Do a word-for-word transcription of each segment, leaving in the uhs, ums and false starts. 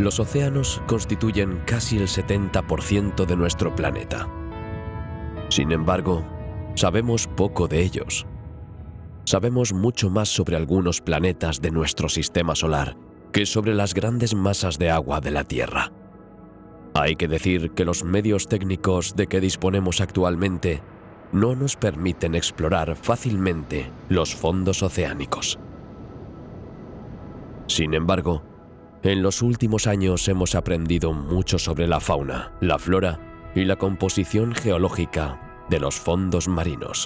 Los océanos constituyen casi el setenta por ciento de nuestro planeta. Sin embargo, sabemos poco de ellos. Sabemos mucho más sobre algunos planetas de nuestro sistema solar que sobre las grandes masas de agua de la Tierra. Hay que decir que los medios técnicos de que disponemos actualmente no nos permiten explorar fácilmente los fondos oceánicos. Sin embargo, en los últimos años hemos aprendido mucho sobre la fauna, la flora y la composición geológica de los fondos marinos.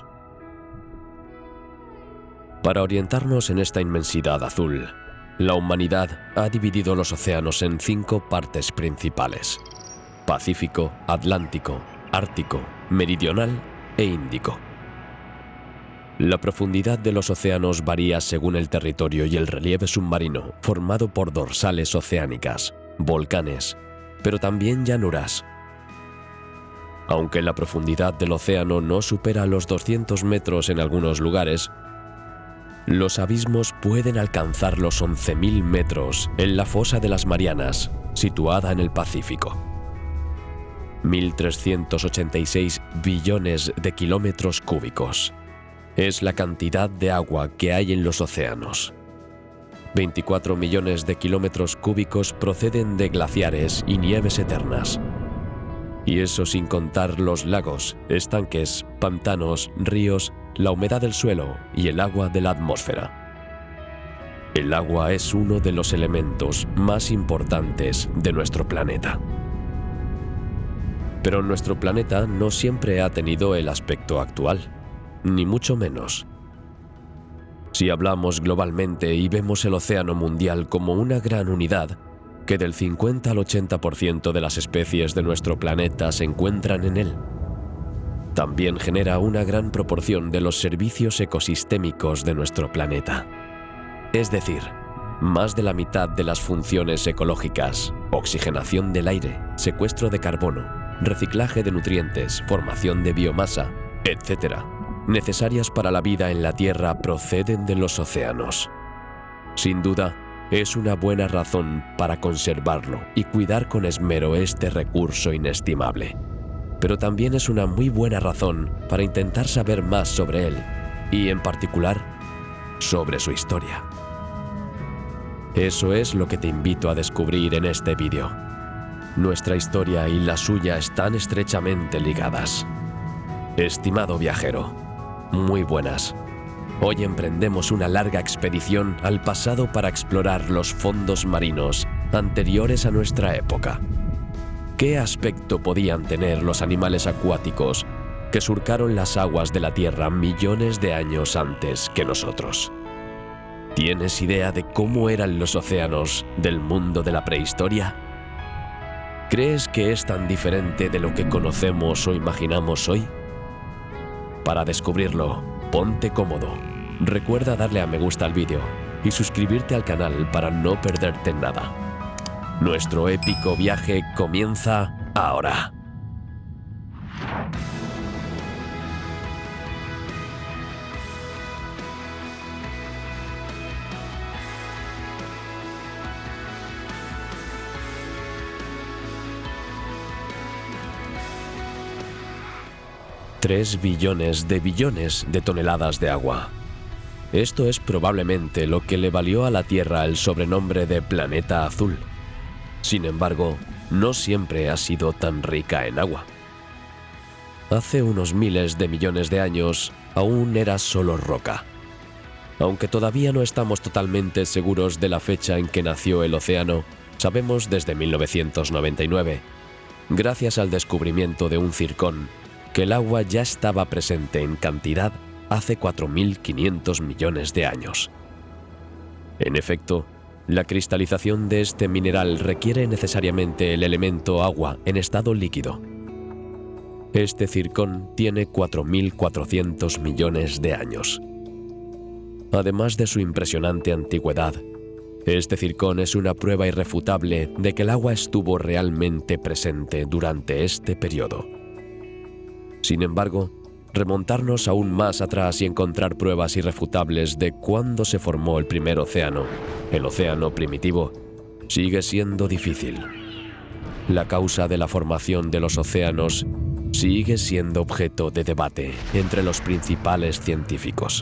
Para orientarnos en esta inmensidad azul, la humanidad ha dividido los océanos en cinco partes principales: Pacífico, Atlántico, Ártico, Meridional e Índico. La profundidad de los océanos varía según el territorio y el relieve submarino, formado por dorsales oceánicas, volcanes, pero también llanuras. Aunque la profundidad del océano no supera los doscientos metros en algunos lugares, los abismos pueden alcanzar los once mil metros en la fosa de las Marianas, situada en el Pacífico. mil trescientos ochenta y seis billones de kilómetros cúbicos. Es la cantidad de agua que hay en los océanos. veinticuatro millones de kilómetros cúbicos proceden de glaciares y nieves eternas. Y eso sin contar los lagos, estanques, pantanos, ríos, la humedad del suelo y el agua de la atmósfera. El agua es uno de los elementos más importantes de nuestro planeta. Pero nuestro planeta no siempre ha tenido el aspecto actual, ni mucho menos. Si hablamos globalmente y vemos el océano mundial como una gran unidad, que del cincuenta al ochenta por ciento de las especies de nuestro planeta se encuentran en él, también genera una gran proporción de los servicios ecosistémicos de nuestro planeta. Es decir, más de la mitad de las funciones ecológicas, oxigenación del aire, secuestro de carbono, reciclaje de nutrientes, formación de biomasa, etcétera, necesarias para la vida en la Tierra proceden de los océanos. Sin duda, es una buena razón para conservarlo y cuidar con esmero este recurso inestimable. Pero también es una muy buena razón para intentar saber más sobre él y, en particular, sobre su historia. Eso es lo que te invito a descubrir en este vídeo. Nuestra historia y la suya están estrechamente ligadas. Estimado viajero, muy buenas. Hoy emprendemos una larga expedición al pasado para explorar los fondos marinos anteriores a nuestra época. ¿Qué aspecto podían tener los animales acuáticos que surcaron las aguas de la Tierra millones de años antes que nosotros? ¿Tienes idea de cómo eran los océanos del mundo de la prehistoria? ¿Crees que es tan diferente de lo que conocemos o imaginamos hoy? Para descubrirlo, ponte cómodo. Recuerda darle a me gusta al vídeo y suscribirte al canal para no perderte nada. Nuestro épico viaje comienza ahora. Tres billones de billones de toneladas de agua. Esto es probablemente lo que le valió a la Tierra el sobrenombre de planeta azul. Sin embargo, no siempre ha sido tan rica en agua. Hace unos miles de millones de años, aún era solo roca. Aunque todavía no estamos totalmente seguros de la fecha en que nació el océano, sabemos desde mil novecientos noventa y nueve, gracias al descubrimiento de un circón, que el agua ya estaba presente en cantidad hace cuatro mil quinientos millones de años. En efecto, la cristalización de este mineral requiere necesariamente el elemento agua en estado líquido. Este circón tiene cuatro mil cuatrocientos millones de años. Además de su impresionante antigüedad, este circón es una prueba irrefutable de que el agua estuvo realmente presente durante este periodo. Sin embargo, remontarnos aún más atrás y encontrar pruebas irrefutables de cuándo se formó el primer océano, el océano primitivo, sigue siendo difícil. La causa de la formación de los océanos sigue siendo objeto de debate entre los principales científicos.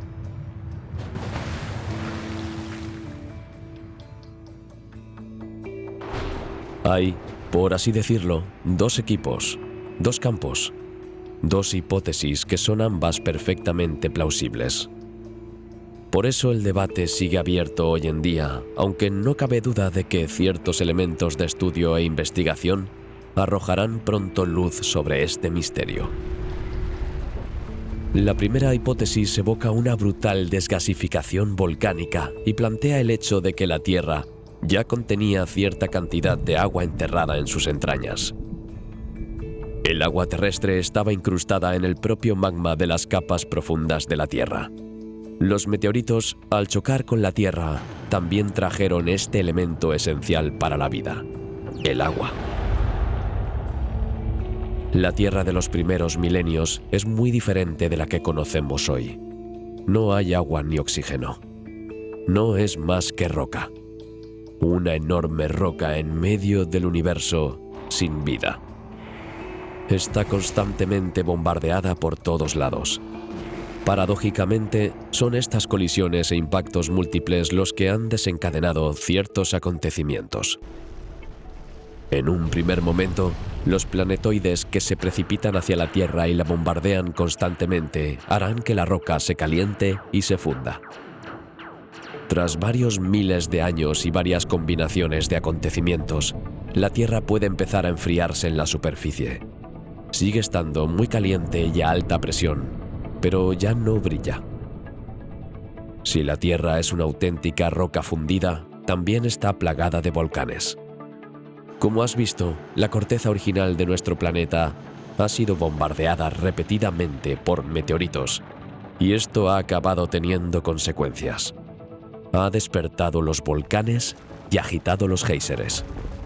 Hay, por así decirlo, dos equipos, dos campos, dos hipótesis que son ambas perfectamente plausibles. Por eso el debate sigue abierto hoy en día, aunque no cabe duda de que ciertos elementos de estudio e investigación arrojarán pronto luz sobre este misterio. La primera hipótesis evoca una brutal desgasificación volcánica y plantea el hecho de que la Tierra ya contenía cierta cantidad de agua enterrada en sus entrañas. El agua terrestre estaba incrustada en el propio magma de las capas profundas de la Tierra. Los meteoritos, al chocar con la Tierra, también trajeron este elemento esencial para la vida: el agua. La Tierra de los primeros milenios es muy diferente de la que conocemos hoy. No hay agua ni oxígeno. No es más que roca. Una enorme roca en medio del universo sin vida. Está constantemente bombardeada por todos lados. Paradójicamente, son estas colisiones e impactos múltiples los que han desencadenado ciertos acontecimientos. En un primer momento, los planetoides que se precipitan hacia la Tierra y la bombardean constantemente harán que la roca se caliente y se funda. Tras varios miles de años y varias combinaciones de acontecimientos, la Tierra puede empezar a enfriarse en la superficie. Sigue estando muy caliente y a alta presión, pero ya no brilla. Si la Tierra es una auténtica roca fundida, también está plagada de volcanes. Como has visto, la corteza original de nuestro planeta ha sido bombardeada repetidamente por meteoritos, y esto ha acabado teniendo consecuencias. Ha despertado los volcanes y agitado los géiseres.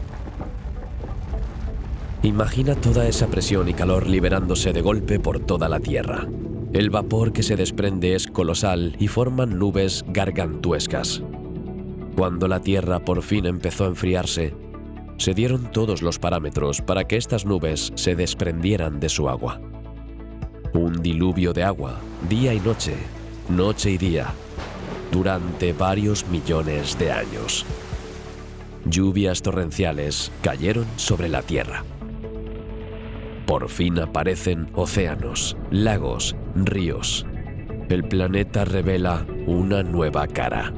Imagina toda esa presión y calor liberándose de golpe por toda la Tierra. El vapor que se desprende es colosal y forman nubes gargantuescas. Cuando la Tierra por fin empezó a enfriarse, se dieron todos los parámetros para que estas nubes se desprendieran de su agua. Un diluvio de agua, día y noche, noche y día, durante varios millones de años. Lluvias torrenciales cayeron sobre la Tierra. Por fin aparecen océanos, lagos, ríos. El planeta revela una nueva cara.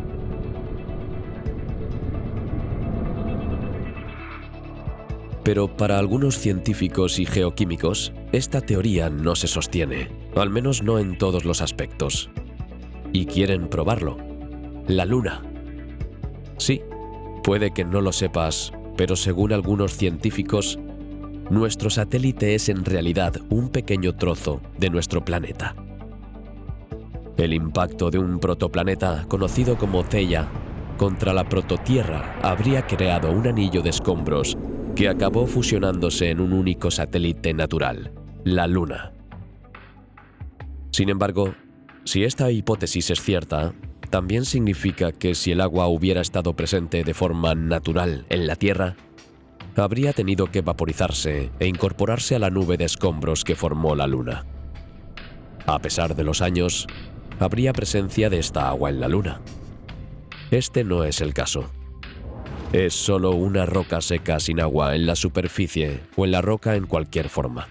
Pero para algunos científicos y geoquímicos, esta teoría no se sostiene, al menos no en todos los aspectos. Y quieren probarlo. La Luna. Sí, puede que no lo sepas, pero según algunos científicos, nuestro satélite es en realidad un pequeño trozo de nuestro planeta. El impacto de un protoplaneta, conocido como Theia, contra la prototierra habría creado un anillo de escombros que acabó fusionándose en un único satélite natural, la Luna. Sin embargo, si esta hipótesis es cierta, también significa que si el agua hubiera estado presente de forma natural en la Tierra, habría tenido que vaporizarse e incorporarse a la nube de escombros que formó la Luna. A pesar de los años, habría presencia de esta agua en la Luna. Este no es el caso. Es solo una roca seca sin agua en la superficie o en la roca en cualquier forma.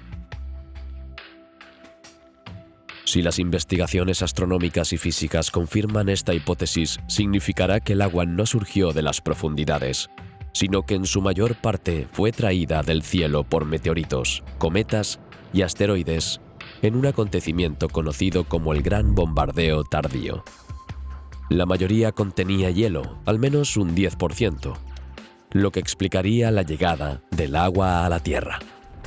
Si las investigaciones astronómicas y físicas confirman esta hipótesis, significará que el agua no surgió de las profundidades, sino que en su mayor parte fue traída del cielo por meteoritos, cometas y asteroides en un acontecimiento conocido como el Gran Bombardeo Tardío. La mayoría contenía hielo, al menos un diez por ciento, lo que explicaría la llegada del agua a la Tierra.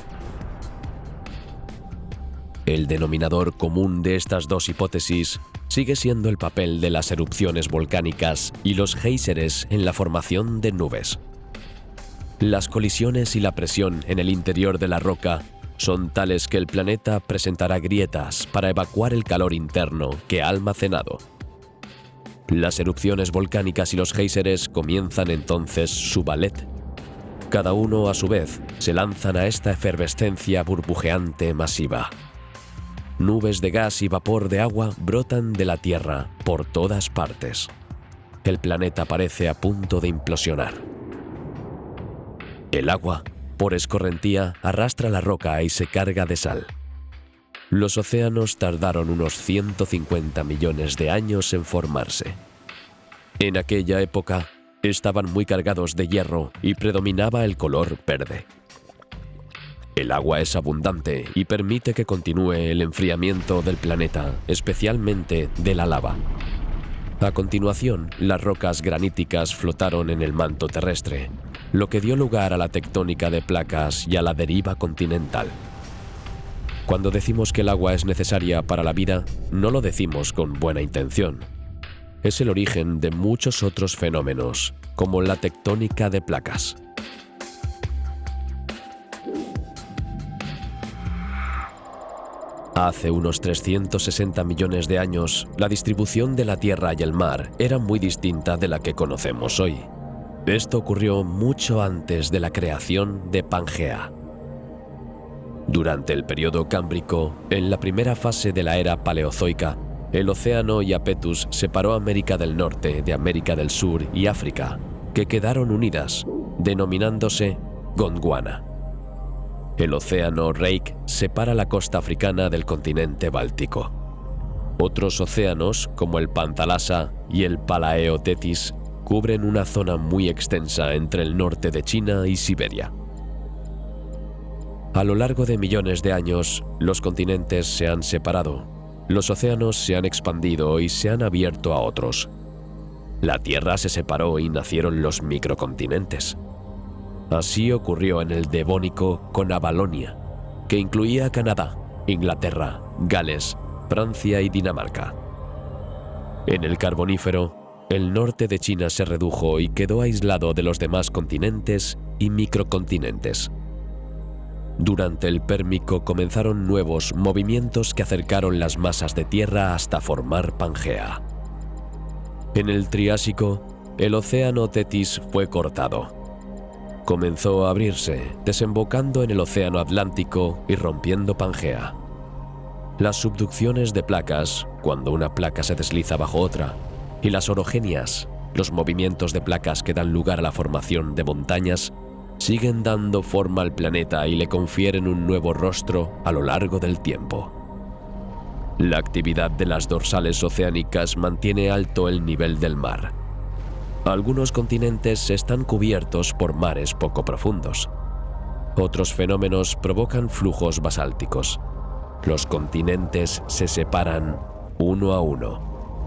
El denominador común de estas dos hipótesis sigue siendo el papel de las erupciones volcánicas y los géiseres en la formación de nubes. Las colisiones y la presión en el interior de la roca son tales que el planeta presentará grietas para evacuar el calor interno que ha almacenado. Las erupciones volcánicas y los géiseres comienzan entonces su ballet. Cada uno, a su vez, se lanzan a esta efervescencia burbujeante masiva. Nubes de gas y vapor de agua brotan de la Tierra por todas partes. El planeta parece a punto de implosionar. El agua, por escorrentía, arrastra la roca y se carga de sal. Los océanos tardaron unos ciento cincuenta millones de años en formarse. En aquella época, estaban muy cargados de hierro y predominaba el color verde. El agua es abundante y permite que continúe el enfriamiento del planeta, especialmente de la lava. A continuación, las rocas graníticas flotaron en el manto terrestre, lo que dio lugar a la tectónica de placas y a la deriva continental. Cuando decimos que el agua es necesaria para la vida, no lo decimos con buena intención. Es el origen de muchos otros fenómenos, como la tectónica de placas. Hace unos trescientos sesenta millones de años, la distribución de la Tierra y el mar era muy distinta de la que conocemos hoy. Esto ocurrió mucho antes de la creación de Pangea. Durante el período cámbrico, en la primera fase de la era paleozoica, el océano Iapetus separó América del Norte de América del Sur y África, que quedaron unidas, denominándose Gondwana. El océano Reik separa la costa africana del continente báltico. Otros océanos, como el Panthalassa y el Palaeothetis, cubren una zona muy extensa entre el norte de China y Siberia. A lo largo de millones de años, los continentes se han separado, los océanos se han expandido y se han abierto a otros. La Tierra se separó y nacieron los microcontinentes. Así ocurrió en el Devónico con Avalonia, que incluía Canadá, Inglaterra, Gales, Francia y Dinamarca. En el Carbonífero, el norte de China se redujo y quedó aislado de los demás continentes y microcontinentes. Durante el Pérmico comenzaron nuevos movimientos que acercaron las masas de tierra hasta formar Pangea. En el Triásico, el océano Tetis fue cortado. Comenzó a abrirse, desembocando en el océano Atlántico y rompiendo Pangea. Las subducciones de placas, cuando una placa se desliza bajo otra, y las orogenias, los movimientos de placas que dan lugar a la formación de montañas, siguen dando forma al planeta y le confieren un nuevo rostro a lo largo del tiempo. La actividad de las dorsales oceánicas mantiene alto el nivel del mar. Algunos continentes están cubiertos por mares poco profundos. Otros fenómenos provocan flujos basálticos. Los continentes se separan uno a uno.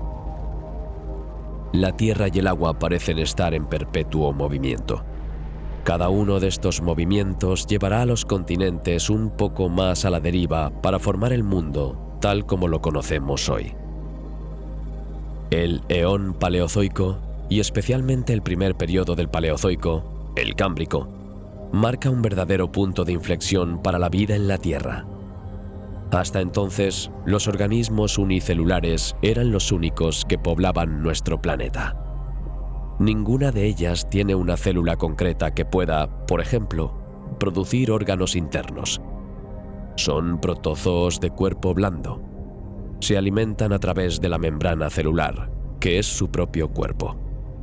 La tierra y el agua parecen estar en perpetuo movimiento. Cada uno de estos movimientos llevará a los continentes un poco más a la deriva para formar el mundo tal como lo conocemos hoy. El eón paleozoico, y especialmente el primer periodo del Paleozoico, el Cámbrico, marca un verdadero punto de inflexión para la vida en la Tierra. Hasta entonces, los organismos unicelulares eran los únicos que poblaban nuestro planeta. Ninguna de ellas tiene una célula concreta que pueda, por ejemplo, producir órganos internos. Son protozoos de cuerpo blando. Se alimentan a través de la membrana celular, que es su propio cuerpo.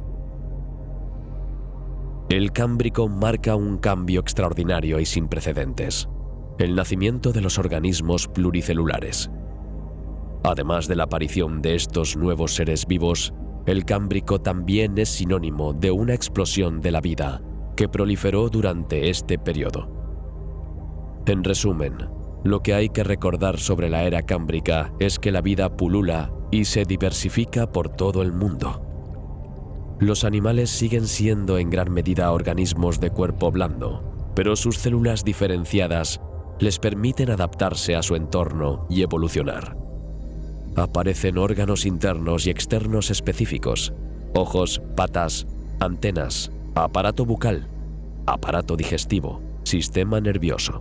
El Cámbrico marca un cambio extraordinario y sin precedentes: el nacimiento de los organismos pluricelulares. Además de la aparición de estos nuevos seres vivos, el Cámbrico también es sinónimo de una explosión de la vida que proliferó durante este periodo. En resumen, lo que hay que recordar sobre la era cámbrica es que la vida pulula y se diversifica por todo el mundo. Los animales siguen siendo en gran medida organismos de cuerpo blando, pero sus células diferenciadas les permiten adaptarse a su entorno y evolucionar. Aparecen órganos internos y externos específicos: ojos, patas, antenas, aparato bucal, aparato digestivo, sistema nervioso.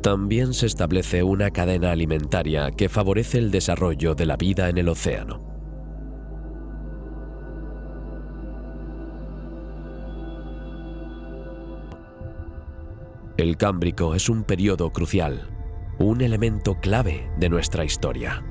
También se establece una cadena alimentaria que favorece el desarrollo de la vida en el océano. El Cámbrico es un periodo crucial, un elemento clave de nuestra historia.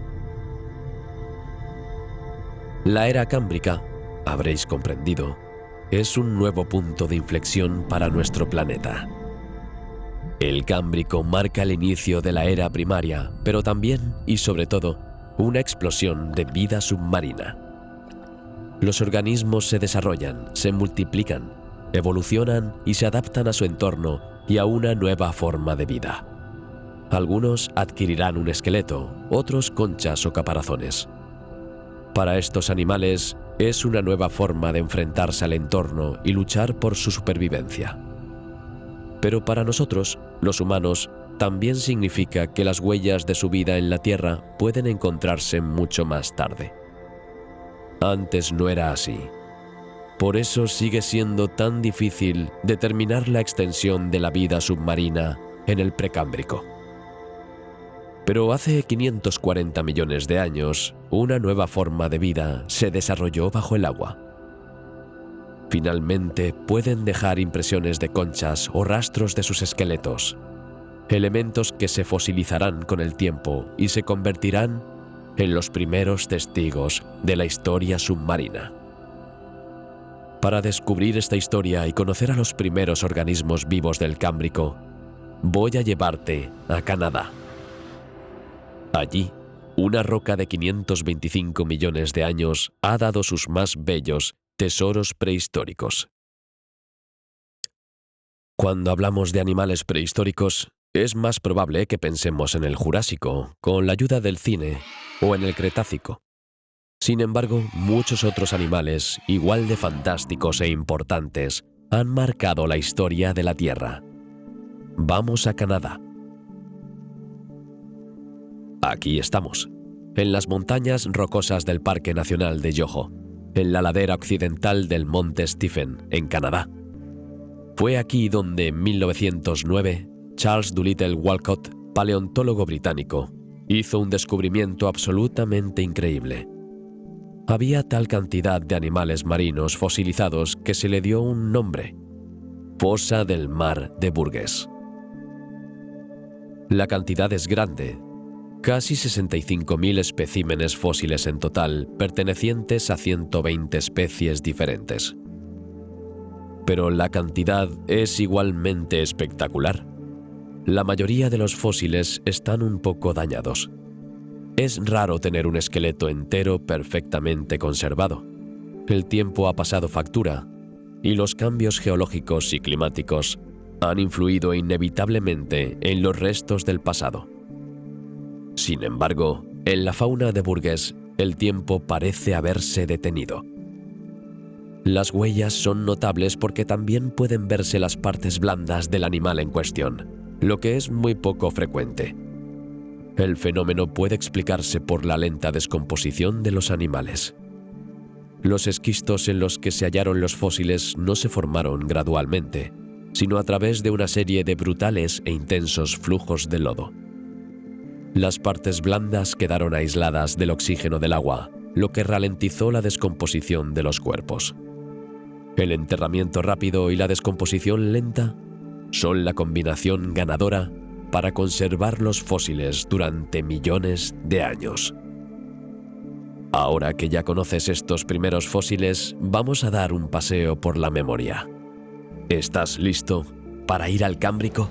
La era cámbrica, habréis comprendido, es un nuevo punto de inflexión para nuestro planeta. El Cámbrico marca el inicio de la era primaria, pero también, y sobre todo, una explosión de vida submarina. Los organismos se desarrollan, se multiplican, evolucionan y se adaptan a su entorno y a una nueva forma de vida. Algunos adquirirán un esqueleto, otros conchas o caparazones. Para estos animales es una nueva forma de enfrentarse al entorno y luchar por su supervivencia. Pero para nosotros, los humanos, también significa que las huellas de su vida en la Tierra pueden encontrarse mucho más tarde. Antes no era así. Por eso sigue siendo tan difícil determinar la extensión de la vida submarina en el Precámbrico. Pero hace quinientos cuarenta millones de años, una nueva forma de vida se desarrolló bajo el agua. Finalmente pueden dejar impresiones de conchas o rastros de sus esqueletos, elementos que se fosilizarán con el tiempo y se convertirán en los primeros testigos de la historia submarina. Para descubrir esta historia y conocer a los primeros organismos vivos del Cámbrico, voy a llevarte a Canadá. Allí, una roca de quinientos veinticinco millones de años ha dado sus más bellos tesoros prehistóricos. Cuando hablamos de animales prehistóricos, es más probable que pensemos en el Jurásico, con la ayuda del cine, o en el Cretácico. Sin embargo, muchos otros animales, igual de fantásticos e importantes, han marcado la historia de la Tierra. Vamos a Canadá. Aquí estamos, en las montañas rocosas del Parque Nacional de Yoho, en la ladera occidental del Monte Stephen, en Canadá. Fue aquí donde, en mil novecientos nueve, Charles Doolittle Walcott, paleontólogo británico, hizo un descubrimiento absolutamente increíble. Había tal cantidad de animales marinos fosilizados que se le dio un nombre: Fosa del Mar de Burgess. La cantidad es grande, casi sesenta y cinco mil especímenes fósiles en total, pertenecientes a ciento veinte especies diferentes. Pero la cantidad es igualmente espectacular. La mayoría de los fósiles están un poco dañados. Es raro tener un esqueleto entero perfectamente conservado. El tiempo ha pasado factura, y los cambios geológicos y climáticos han influido inevitablemente en los restos del pasado. Sin embargo, en la fauna de Burgess, el tiempo parece haberse detenido. Las huellas son notables porque también pueden verse las partes blandas del animal en cuestión, lo que es muy poco frecuente. El fenómeno puede explicarse por la lenta descomposición de los animales. Los esquistos en los que se hallaron los fósiles no se formaron gradualmente, sino a través de una serie de brutales e intensos flujos de lodo. Las partes blandas quedaron aisladas del oxígeno del agua, lo que ralentizó la descomposición de los cuerpos. El enterramiento rápido y la descomposición lenta son la combinación ganadora para conservar los fósiles durante millones de años. Ahora que ya conoces estos primeros fósiles, vamos a dar un paseo por la memoria. ¿Estás listo para ir al Cámbrico?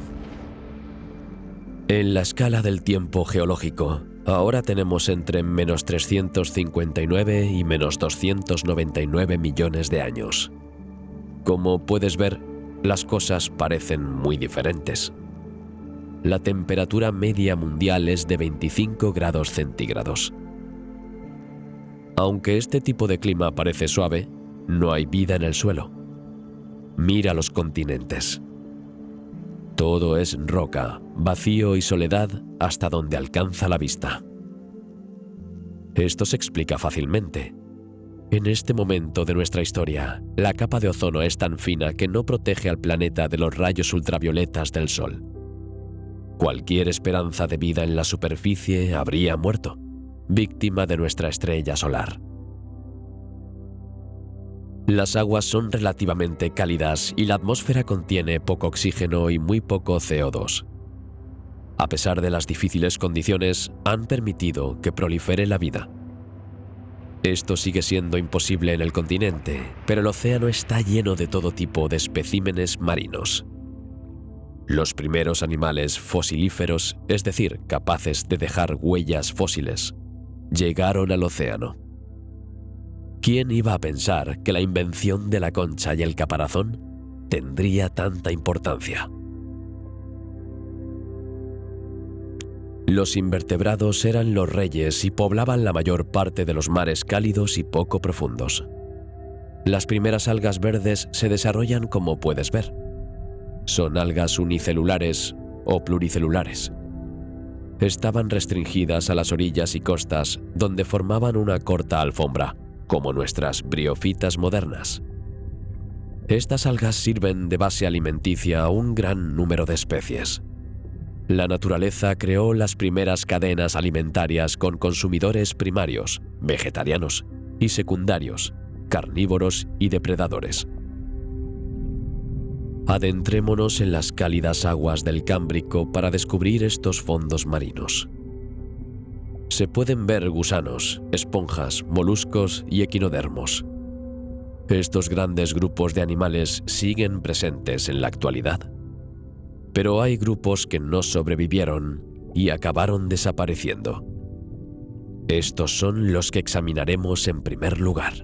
En la escala del tiempo geológico, ahora tenemos entre menos trescientos cincuenta y nueve y menos doscientos noventa y nueve millones de años. Como puedes ver, las cosas parecen muy diferentes. La temperatura media mundial es de veinticinco grados centígrados. Aunque este tipo de clima parece suave, no hay vida en el suelo. Mira los continentes. Todo es roca, vacío y soledad hasta donde alcanza la vista. Esto se explica fácilmente. En este momento de nuestra historia, la capa de ozono es tan fina que no protege al planeta de los rayos ultravioletas del Sol. Cualquier esperanza de vida en la superficie habría muerto, víctima de nuestra estrella solar. Las aguas son relativamente cálidas y la atmósfera contiene poco oxígeno y muy poco C O dos. A pesar de las difíciles condiciones, han permitido que prolifere la vida. Esto sigue siendo imposible en el continente, pero el océano está lleno de todo tipo de especímenes marinos. Los primeros animales fosilíferos, es decir, capaces de dejar huellas fósiles, llegaron al océano. ¿Quién iba a pensar que la invención de la concha y el caparazón tendría tanta importancia? Los invertebrados eran los reyes y poblaban la mayor parte de los mares cálidos y poco profundos. Las primeras algas verdes se desarrollan como puedes ver. Son algas unicelulares o pluricelulares. Estaban restringidas a las orillas y costas, donde formaban una corta alfombra, como nuestras briofitas modernas. Estas algas sirven de base alimenticia a un gran número de especies. La naturaleza creó las primeras cadenas alimentarias con consumidores primarios, vegetarianos, y secundarios, carnívoros y depredadores. Adentrémonos en las cálidas aguas del Cámbrico para descubrir estos fondos marinos. Se pueden ver gusanos, esponjas, moluscos y equinodermos. Estos grandes grupos de animales siguen presentes en la actualidad. Pero hay grupos que no sobrevivieron y acabaron desapareciendo. Estos son los que examinaremos en primer lugar.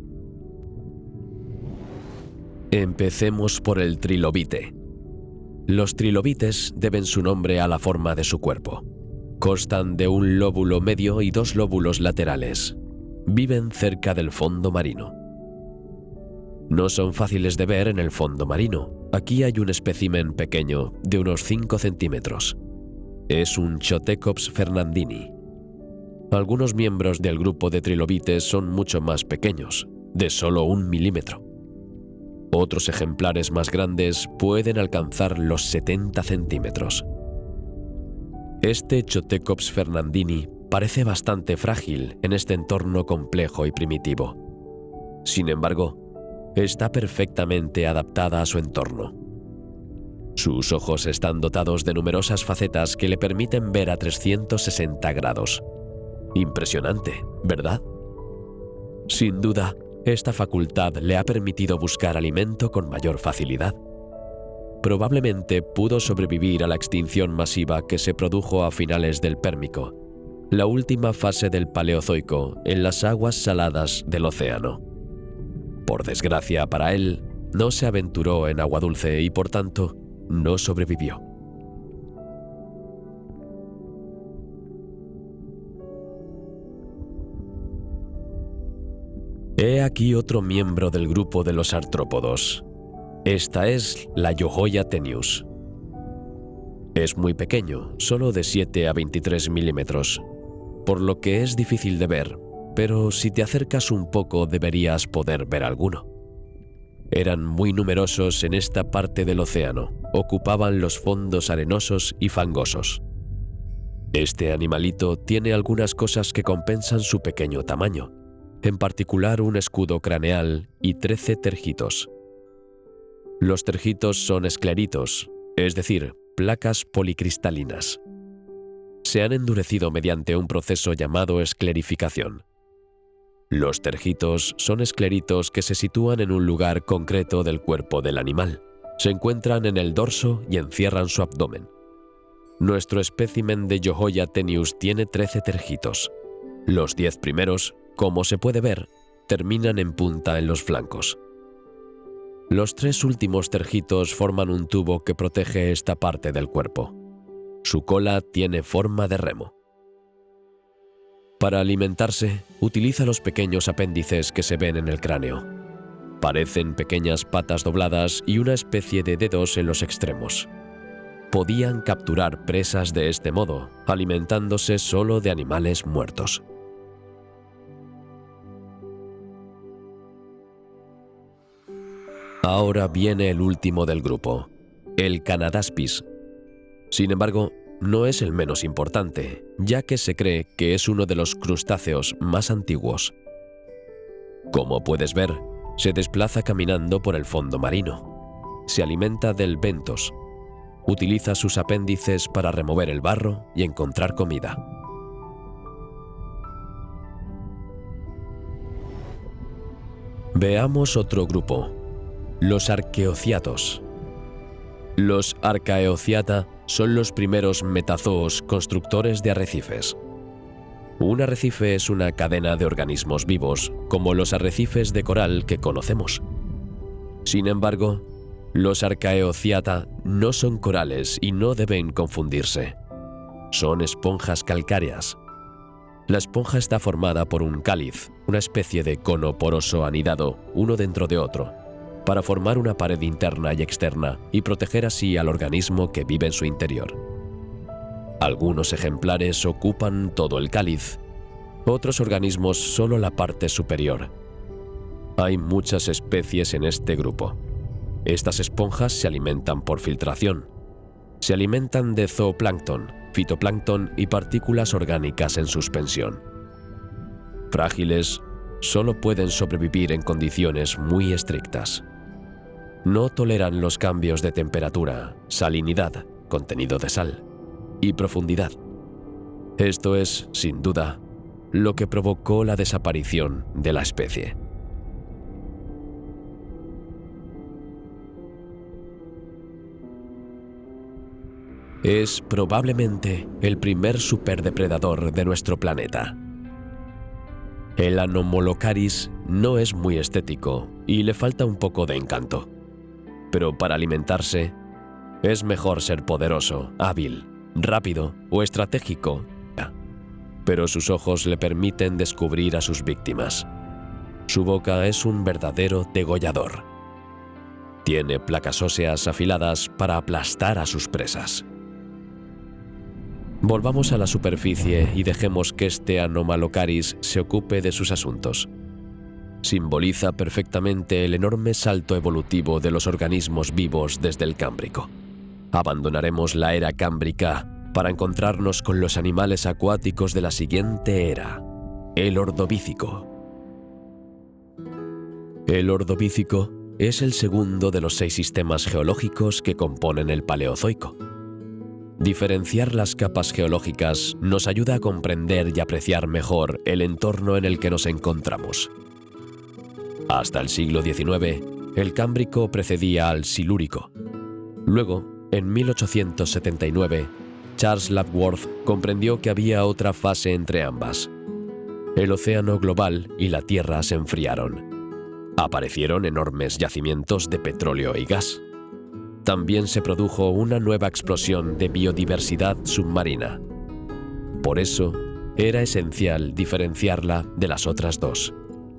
Empecemos por el trilobite. Los trilobites deben su nombre a la forma de su cuerpo. Constan de un lóbulo medio y dos lóbulos laterales. Viven cerca del fondo marino. No son fáciles de ver en el fondo marino. Aquí hay un espécimen pequeño de unos cinco centímetros. Es un Chotecops fernandini. Algunos miembros del grupo de trilobites son mucho más pequeños, de solo un milímetro. Otros ejemplares más grandes pueden alcanzar los setenta centímetros. Este Chotecops fernandini parece bastante frágil en este entorno complejo y primitivo. Sin embargo, está perfectamente adaptada a su entorno. Sus ojos están dotados de numerosas facetas que le permiten ver a trescientos sesenta grados. Impresionante, ¿verdad? Sin duda, esta facultad le ha permitido buscar alimento con mayor facilidad. Probablemente pudo sobrevivir a la extinción masiva que se produjo a finales del Pérmico, la última fase del Paleozoico en las aguas saladas del océano. Por desgracia para él, no se aventuró en agua dulce y por tanto, no sobrevivió. He aquí otro miembro del grupo de los artrópodos. Esta es la Yohoia tenius. Es muy pequeño, solo de siete a veintitrés milímetros, por lo que es difícil de ver, pero si te acercas un poco deberías poder ver alguno. Eran muy numerosos en esta parte del océano, ocupaban los fondos arenosos y fangosos. Este animalito tiene algunas cosas que compensan su pequeño tamaño, en particular un escudo craneal y trece tergitos. Los tergitos son escleritos, es decir, placas policristalinas. Se han endurecido mediante un proceso llamado esclerificación. Los tergitos son escleritos que se sitúan en un lugar concreto del cuerpo del animal. Se encuentran en el dorso y encierran su abdomen. Nuestro espécimen de Yohoia tenius tiene trece tergitos. Los diez primeros, como se puede ver, terminan en punta en los flancos. Los tres últimos tergitos forman un tubo que protege esta parte del cuerpo. Su cola tiene forma de remo. Para alimentarse, utiliza los pequeños apéndices que se ven en el cráneo. Parecen pequeñas patas dobladas y una especie de dedos en los extremos. Podían capturar presas de este modo, alimentándose solo de animales muertos. Ahora viene el último del grupo, el Canadaspis. Sin embargo, no es el menos importante, ya que se cree que es uno de los crustáceos más antiguos. Como puedes ver, Se desplaza caminando por el fondo marino. Se alimenta del bentos. Utiliza sus apéndices para remover el barro y encontrar comida. Veamos otro grupo, los arqueociatos. Los arcaeociata son los primeros metazoos constructores de arrecifes. Un arrecife es una cadena de organismos vivos, como los arrecifes de coral que conocemos. Sin embargo, los arcaeociata no son corales y no deben confundirse. Son esponjas calcáreas. La esponja está formada por un cáliz, una especie de cono poroso anidado uno dentro de otro, para formar una pared interna y externa y proteger así al organismo que vive en su interior. Algunos ejemplares ocupan todo el cáliz, otros organismos solo la parte superior. Hay muchas especies en este grupo. Estas esponjas se alimentan por filtración. Se alimentan de zooplancton, fitoplancton y partículas orgánicas en suspensión. Frágiles, solo pueden sobrevivir en condiciones muy estrictas. No toleran los cambios de temperatura, salinidad, contenido de sal, y profundidad. Esto es, sin duda, lo que provocó la desaparición de la especie. Es probablemente el primer superdepredador de nuestro planeta. El Anomalocaris no es muy estético y le falta un poco de encanto. Pero para alimentarse, es mejor ser poderoso, hábil, rápido o estratégico. Pero sus ojos le permiten descubrir a sus víctimas. Su boca es un verdadero degollador. Tiene placas óseas afiladas para aplastar a sus presas. Volvamos a la superficie y dejemos que este Anomalocaris se ocupe de sus asuntos. Simboliza perfectamente el enorme salto evolutivo de los organismos vivos desde el Cámbrico. Abandonaremos la era cámbrica para encontrarnos con los animales acuáticos de la siguiente era, el Ordovícico. El Ordovícico es el segundo de los seis sistemas geológicos que componen el Paleozoico. Diferenciar las capas geológicas nos ayuda a comprender y apreciar mejor el entorno en el que nos encontramos. Hasta el siglo diecinueve, el Cámbrico precedía al Silúrico. Luego, en mil ochocientos setenta y nueve, Charles Lapworth comprendió que había otra fase entre ambas. El océano global y la Tierra se enfriaron. Aparecieron enormes yacimientos de petróleo y gas. También se produjo una nueva explosión de biodiversidad submarina. Por eso, era esencial diferenciarla de las otras dos.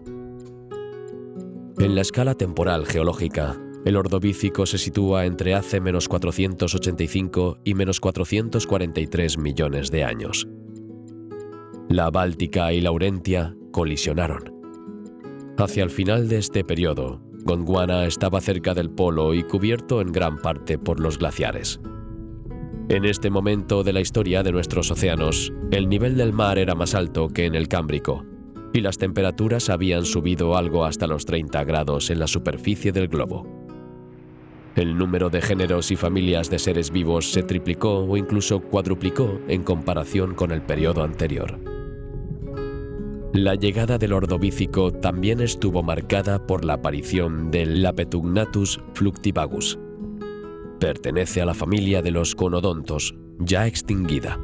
En la escala temporal geológica, el Ordovícico se sitúa entre hace menos cuatrocientos ochenta y cinco y menos cuatrocientos cuarenta y tres millones de años. La Báltica y Laurentia colisionaron. Hacia el final de este periodo, Gondwana estaba cerca del polo y cubierto en gran parte por los glaciares. En este momento de la historia de nuestros océanos, el nivel del mar era más alto que en el Cámbrico, y las temperaturas habían subido algo hasta los treinta grados en la superficie del globo. El número de géneros y familias de seres vivos se triplicó o incluso cuadruplicó en comparación con el periodo anterior. La llegada del Ordovícico también estuvo marcada por la aparición del Lapetugnathus fluctivagus. Pertenece a la familia de los conodontos, ya extinguida.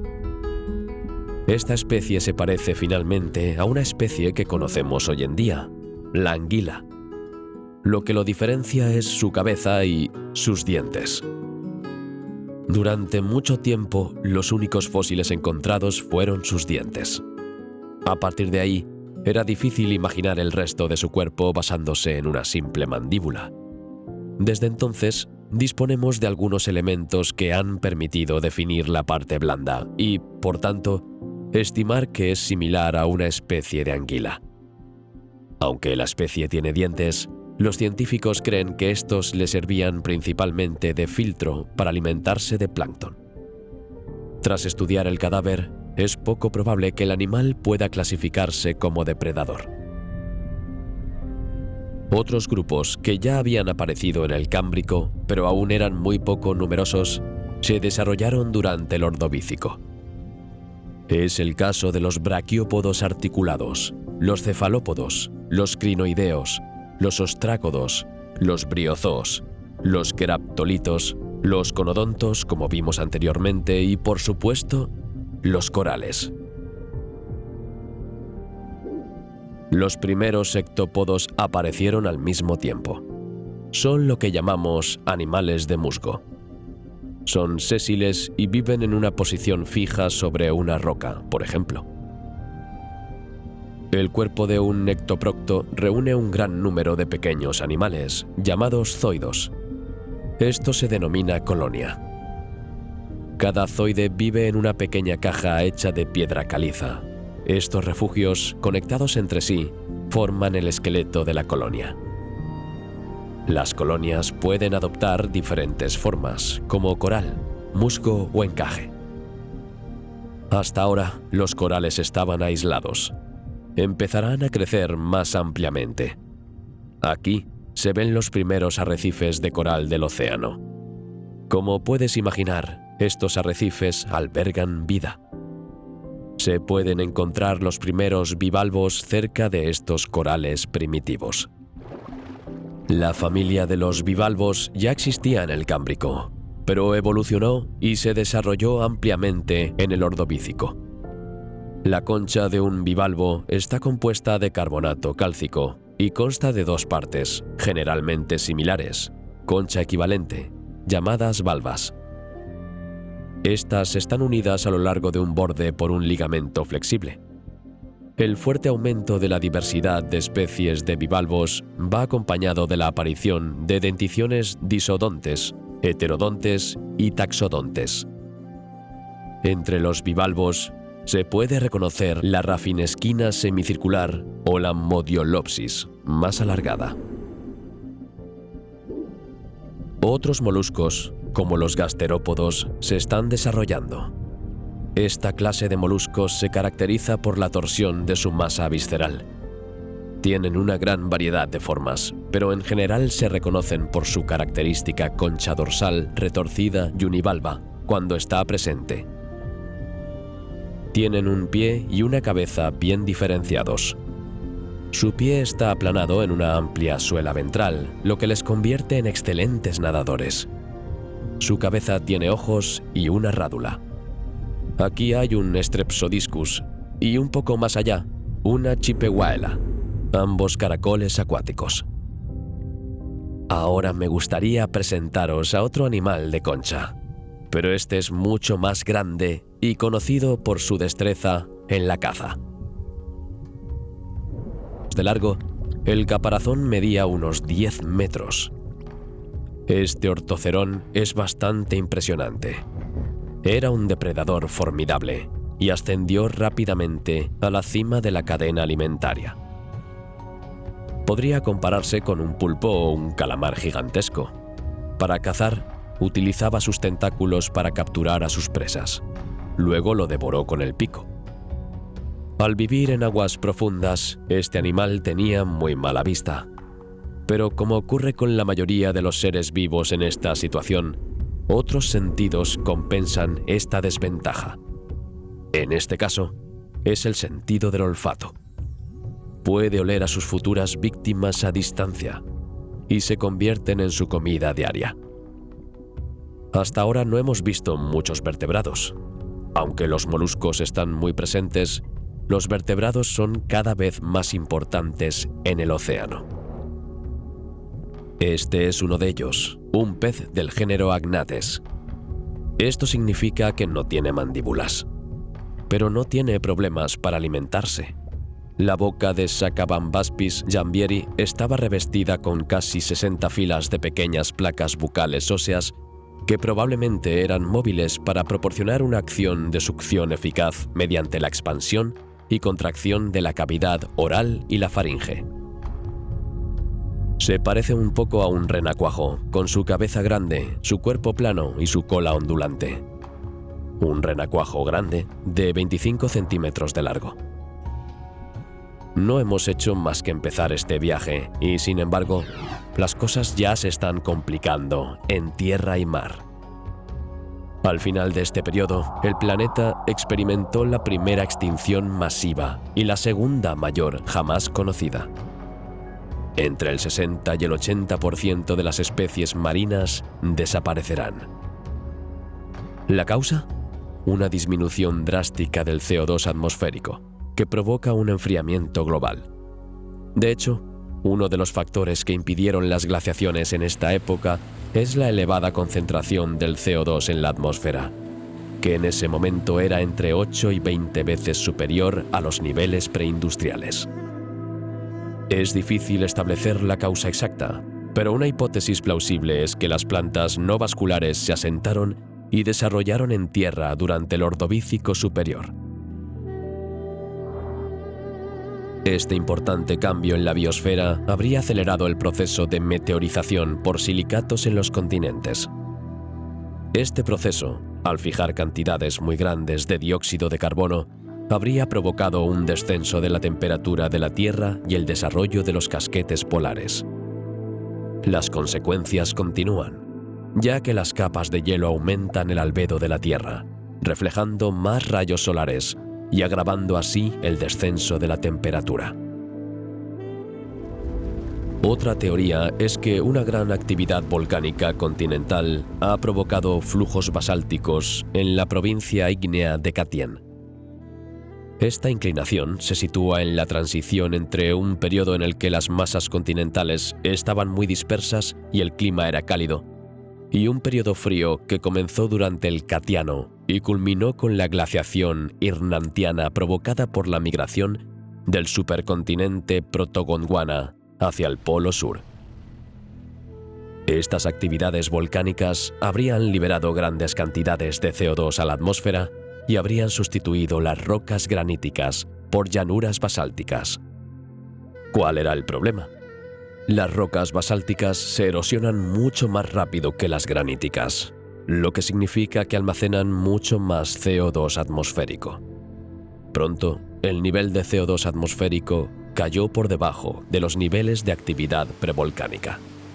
Esta especie se parece finalmente a una especie que conocemos hoy en día, la anguila. Lo que lo diferencia es su cabeza y sus dientes. Durante mucho tiempo, los únicos fósiles encontrados fueron sus dientes. A partir de ahí, era difícil imaginar el resto de su cuerpo basándose en una simple mandíbula. Desde entonces, disponemos de algunos elementos que han permitido definir la parte blanda y, por tanto, estimar que es similar a una especie de anguila. Aunque la especie tiene dientes, los científicos creen que estos le servían principalmente de filtro para alimentarse de plancton. Tras estudiar el cadáver, es poco probable que el animal pueda clasificarse como depredador. Otros grupos que ya habían aparecido en el Cámbrico, pero aún eran muy poco numerosos, se desarrollaron durante el Ordovícico. Es el caso de los braquiópodos articulados, los cefalópodos, los crinoideos, los ostrácodos, los briozoos, los queraptolitos, los conodontos, como vimos anteriormente, y por supuesto, los corales. Los primeros sectópodos aparecieron al mismo tiempo. Son lo que llamamos animales de musgo. Son sésiles y viven en una posición fija sobre una roca, por ejemplo. El cuerpo de un nectoprocto reúne un gran número de pequeños animales, llamados zoidos. Esto se denomina colonia. Cada zoide vive en una pequeña caja hecha de piedra caliza. Estos refugios, conectados entre sí, forman el esqueleto de la colonia. Las colonias pueden adoptar diferentes formas, como coral, musgo o encaje. Hasta ahora, los corales estaban aislados. Empezarán a crecer más ampliamente. Aquí se ven los primeros arrecifes de coral del océano. Como puedes imaginar, estos arrecifes albergan vida. Se pueden encontrar los primeros bivalvos cerca de estos corales primitivos. La familia de los bivalvos ya existía en el Cámbrico, pero evolucionó y se desarrolló ampliamente en el Ordovícico. La concha de un bivalvo está compuesta de carbonato cálcico y consta de dos partes, generalmente similares, concha equivalente, llamadas valvas. Estas están unidas a lo largo de un borde por un ligamento flexible. El fuerte aumento de la diversidad de especies de bivalvos va acompañado de la aparición de denticiones disodontes, heterodontes y taxodontes. Entre los bivalvos se puede reconocer la rafinesquina semicircular o la modiolopsis, más alargada. Otros moluscos, como los gasterópodos, se están desarrollando. Esta clase de moluscos se caracteriza por la torsión de su masa visceral. Tienen una gran variedad de formas, pero en general se reconocen por su característica concha dorsal retorcida y univalva cuando está presente. Tienen un pie y una cabeza bien diferenciados. Su pie está aplanado en una amplia suela ventral, lo que les convierte en excelentes nadadores. Su cabeza tiene ojos y una rádula. Aquí hay un Strepsodiscus y un poco más allá, una Chippewaela, ambos caracoles acuáticos. Ahora me gustaría presentaros a otro animal de concha, pero este es mucho más grande y conocido por su destreza en la caza. De largo, el caparazón medía unos diez metros. Este ortocerón es bastante impresionante. Era un depredador formidable y ascendió rápidamente a la cima de la cadena alimentaria. Podría compararse con un pulpo o un calamar gigantesco. Para cazar, utilizaba sus tentáculos para capturar a sus presas. Luego lo devoró con el pico. Al vivir en aguas profundas, este animal tenía muy mala vista. Pero como ocurre con la mayoría de los seres vivos en esta situación, otros sentidos compensan esta desventaja. En este caso, es el sentido del olfato. Puede oler a sus futuras víctimas a distancia y se convierten en su comida diaria. Hasta ahora no hemos visto muchos vertebrados. Aunque los moluscos están muy presentes, los vertebrados son cada vez más importantes en el océano. Este es uno de ellos, un pez del género Agnates. Esto significa que no tiene mandíbulas, pero no tiene problemas para alimentarse. La boca de Sacabambaspis jambieri estaba revestida con casi sesenta filas de pequeñas placas bucales óseas que probablemente eran móviles para proporcionar una acción de succión eficaz mediante la expansión y contracción de la cavidad oral y la faringe. Se parece un poco a un renacuajo, con su cabeza grande, su cuerpo plano y su cola ondulante. Un renacuajo grande de veinticinco centímetros de largo. No hemos hecho más que empezar este viaje y, sin embargo, las cosas ya se están complicando en tierra y mar. Al final de este periodo, el planeta experimentó la primera extinción masiva y la segunda mayor jamás conocida. Entre el sesenta y el ochenta por ciento de las especies marinas desaparecerán. ¿La causa? Una disminución drástica del C O dos atmosférico, que provoca un enfriamiento global. De hecho, uno de los factores que impidieron las glaciaciones en esta época es la elevada concentración del C O dos en la atmósfera, que en ese momento era entre ocho y veinte veces superior a los niveles preindustriales. Es difícil establecer la causa exacta, pero una hipótesis plausible es que las plantas no vasculares se asentaron y desarrollaron en tierra durante el Ordovícico superior. Este importante cambio en la biosfera habría acelerado el proceso de meteorización por silicatos en los continentes. Este proceso, al fijar cantidades muy grandes de dióxido de carbono, habría provocado un descenso de la temperatura de la Tierra y el desarrollo de los casquetes polares. Las consecuencias continúan, ya que las capas de hielo aumentan el albedo de la Tierra, reflejando más rayos solares y agravando así el descenso de la temperatura. Otra teoría es que una gran actividad volcánica continental ha provocado flujos basálticos en la provincia ígnea de Katien. Esta inclinación se sitúa en la transición entre un periodo en el que las masas continentales estaban muy dispersas y el clima era cálido, y un periodo frío que comenzó durante el Katiano y culminó con la glaciación hirnantiana provocada por la migración del supercontinente Proto-Gondwana hacia el Polo Sur. Estas actividades volcánicas habrían liberado grandes cantidades de C O dos a la atmósfera y habrían sustituido las rocas graníticas por llanuras basálticas. ¿Cuál era el problema? Las rocas basálticas se erosionan mucho más rápido que las graníticas, lo que significa que almacenan mucho más C O dos atmosférico. Pronto, el nivel de C O dos atmosférico cayó por debajo de los niveles de actividad prevolcánica.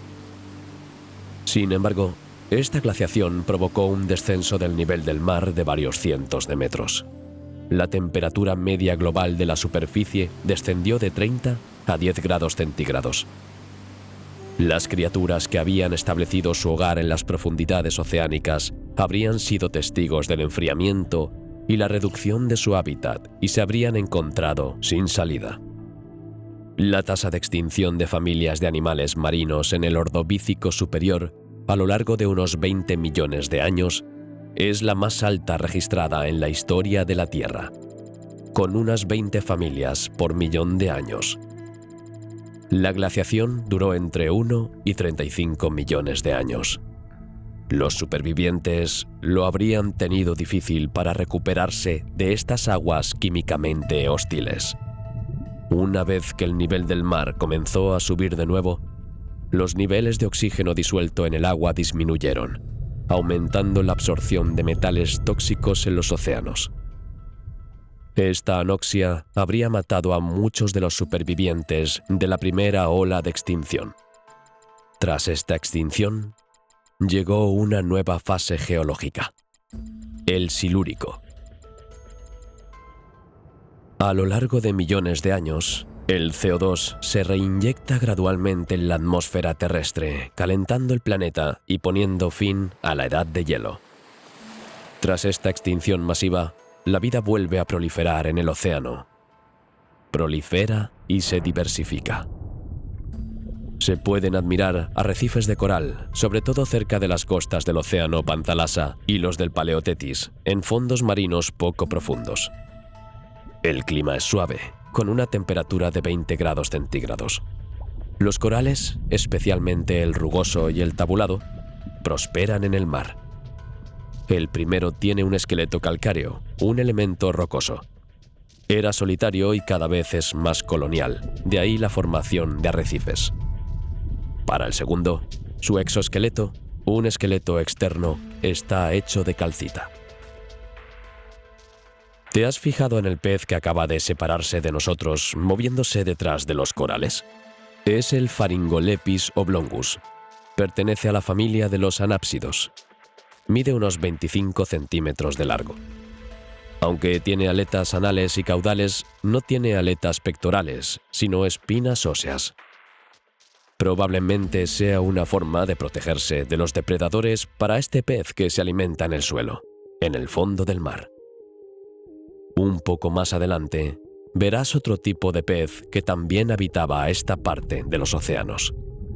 Sin embargo, esta glaciación provocó un descenso del nivel del mar de varios cientos de metros. La temperatura media global de la superficie descendió de treinta a diez grados centígrados. Las criaturas que habían establecido su hogar en las profundidades oceánicas habrían sido testigos del enfriamiento y la reducción de su hábitat y se habrían encontrado sin salida. La tasa de extinción de familias de animales marinos en el Ordovícico superior a lo largo de unos veinte millones de años es la más alta registrada en la historia de la Tierra, con unas veinte familias por millón de años. La glaciación duró entre uno y treinta y cinco millones de años. Los supervivientes lo habrían tenido difícil para recuperarse de estas aguas químicamente hostiles. Una vez que el nivel del mar comenzó a subir de nuevo, los niveles de oxígeno disuelto en el agua disminuyeron, aumentando la absorción de metales tóxicos en los océanos. Esta anoxia habría matado a muchos de los supervivientes de la primera ola de extinción. Tras esta extinción, llegó una nueva fase geológica, el Silúrico. A lo largo de millones de años, el C O dos se reinyecta gradualmente en la atmósfera terrestre, calentando el planeta y poniendo fin a la edad de hielo. Tras esta extinción masiva, la vida vuelve a proliferar en el océano. Prolifera y se diversifica. Se pueden admirar arrecifes de coral, sobre todo cerca de las costas del océano Panthalassa y los del Paleotetis, en fondos marinos poco profundos. El clima es suave, con una temperatura de veinte grados centígrados. Los corales, especialmente el rugoso y el tabulado, prosperan en el mar. El primero tiene un esqueleto calcáreo, un elemento rocoso. Era solitario y cada vez es más colonial, de ahí la formación de arrecifes. Para el segundo, su exoesqueleto, un esqueleto externo, está hecho de calcita. ¿Te has fijado en el pez que acaba de separarse de nosotros, moviéndose detrás de los corales? Es el Pharyngolepis oblongus. Pertenece a la familia de los anápsidos. Mide unos veinticinco centímetros de largo. Aunque tiene aletas anales y caudales, no tiene aletas pectorales, sino espinas óseas. Probablemente sea una forma de protegerse de los depredadores para este pez que se alimenta en el suelo, en el fondo del mar. Un poco más adelante, verás otro tipo de pez que también habitaba esta parte de los océanos.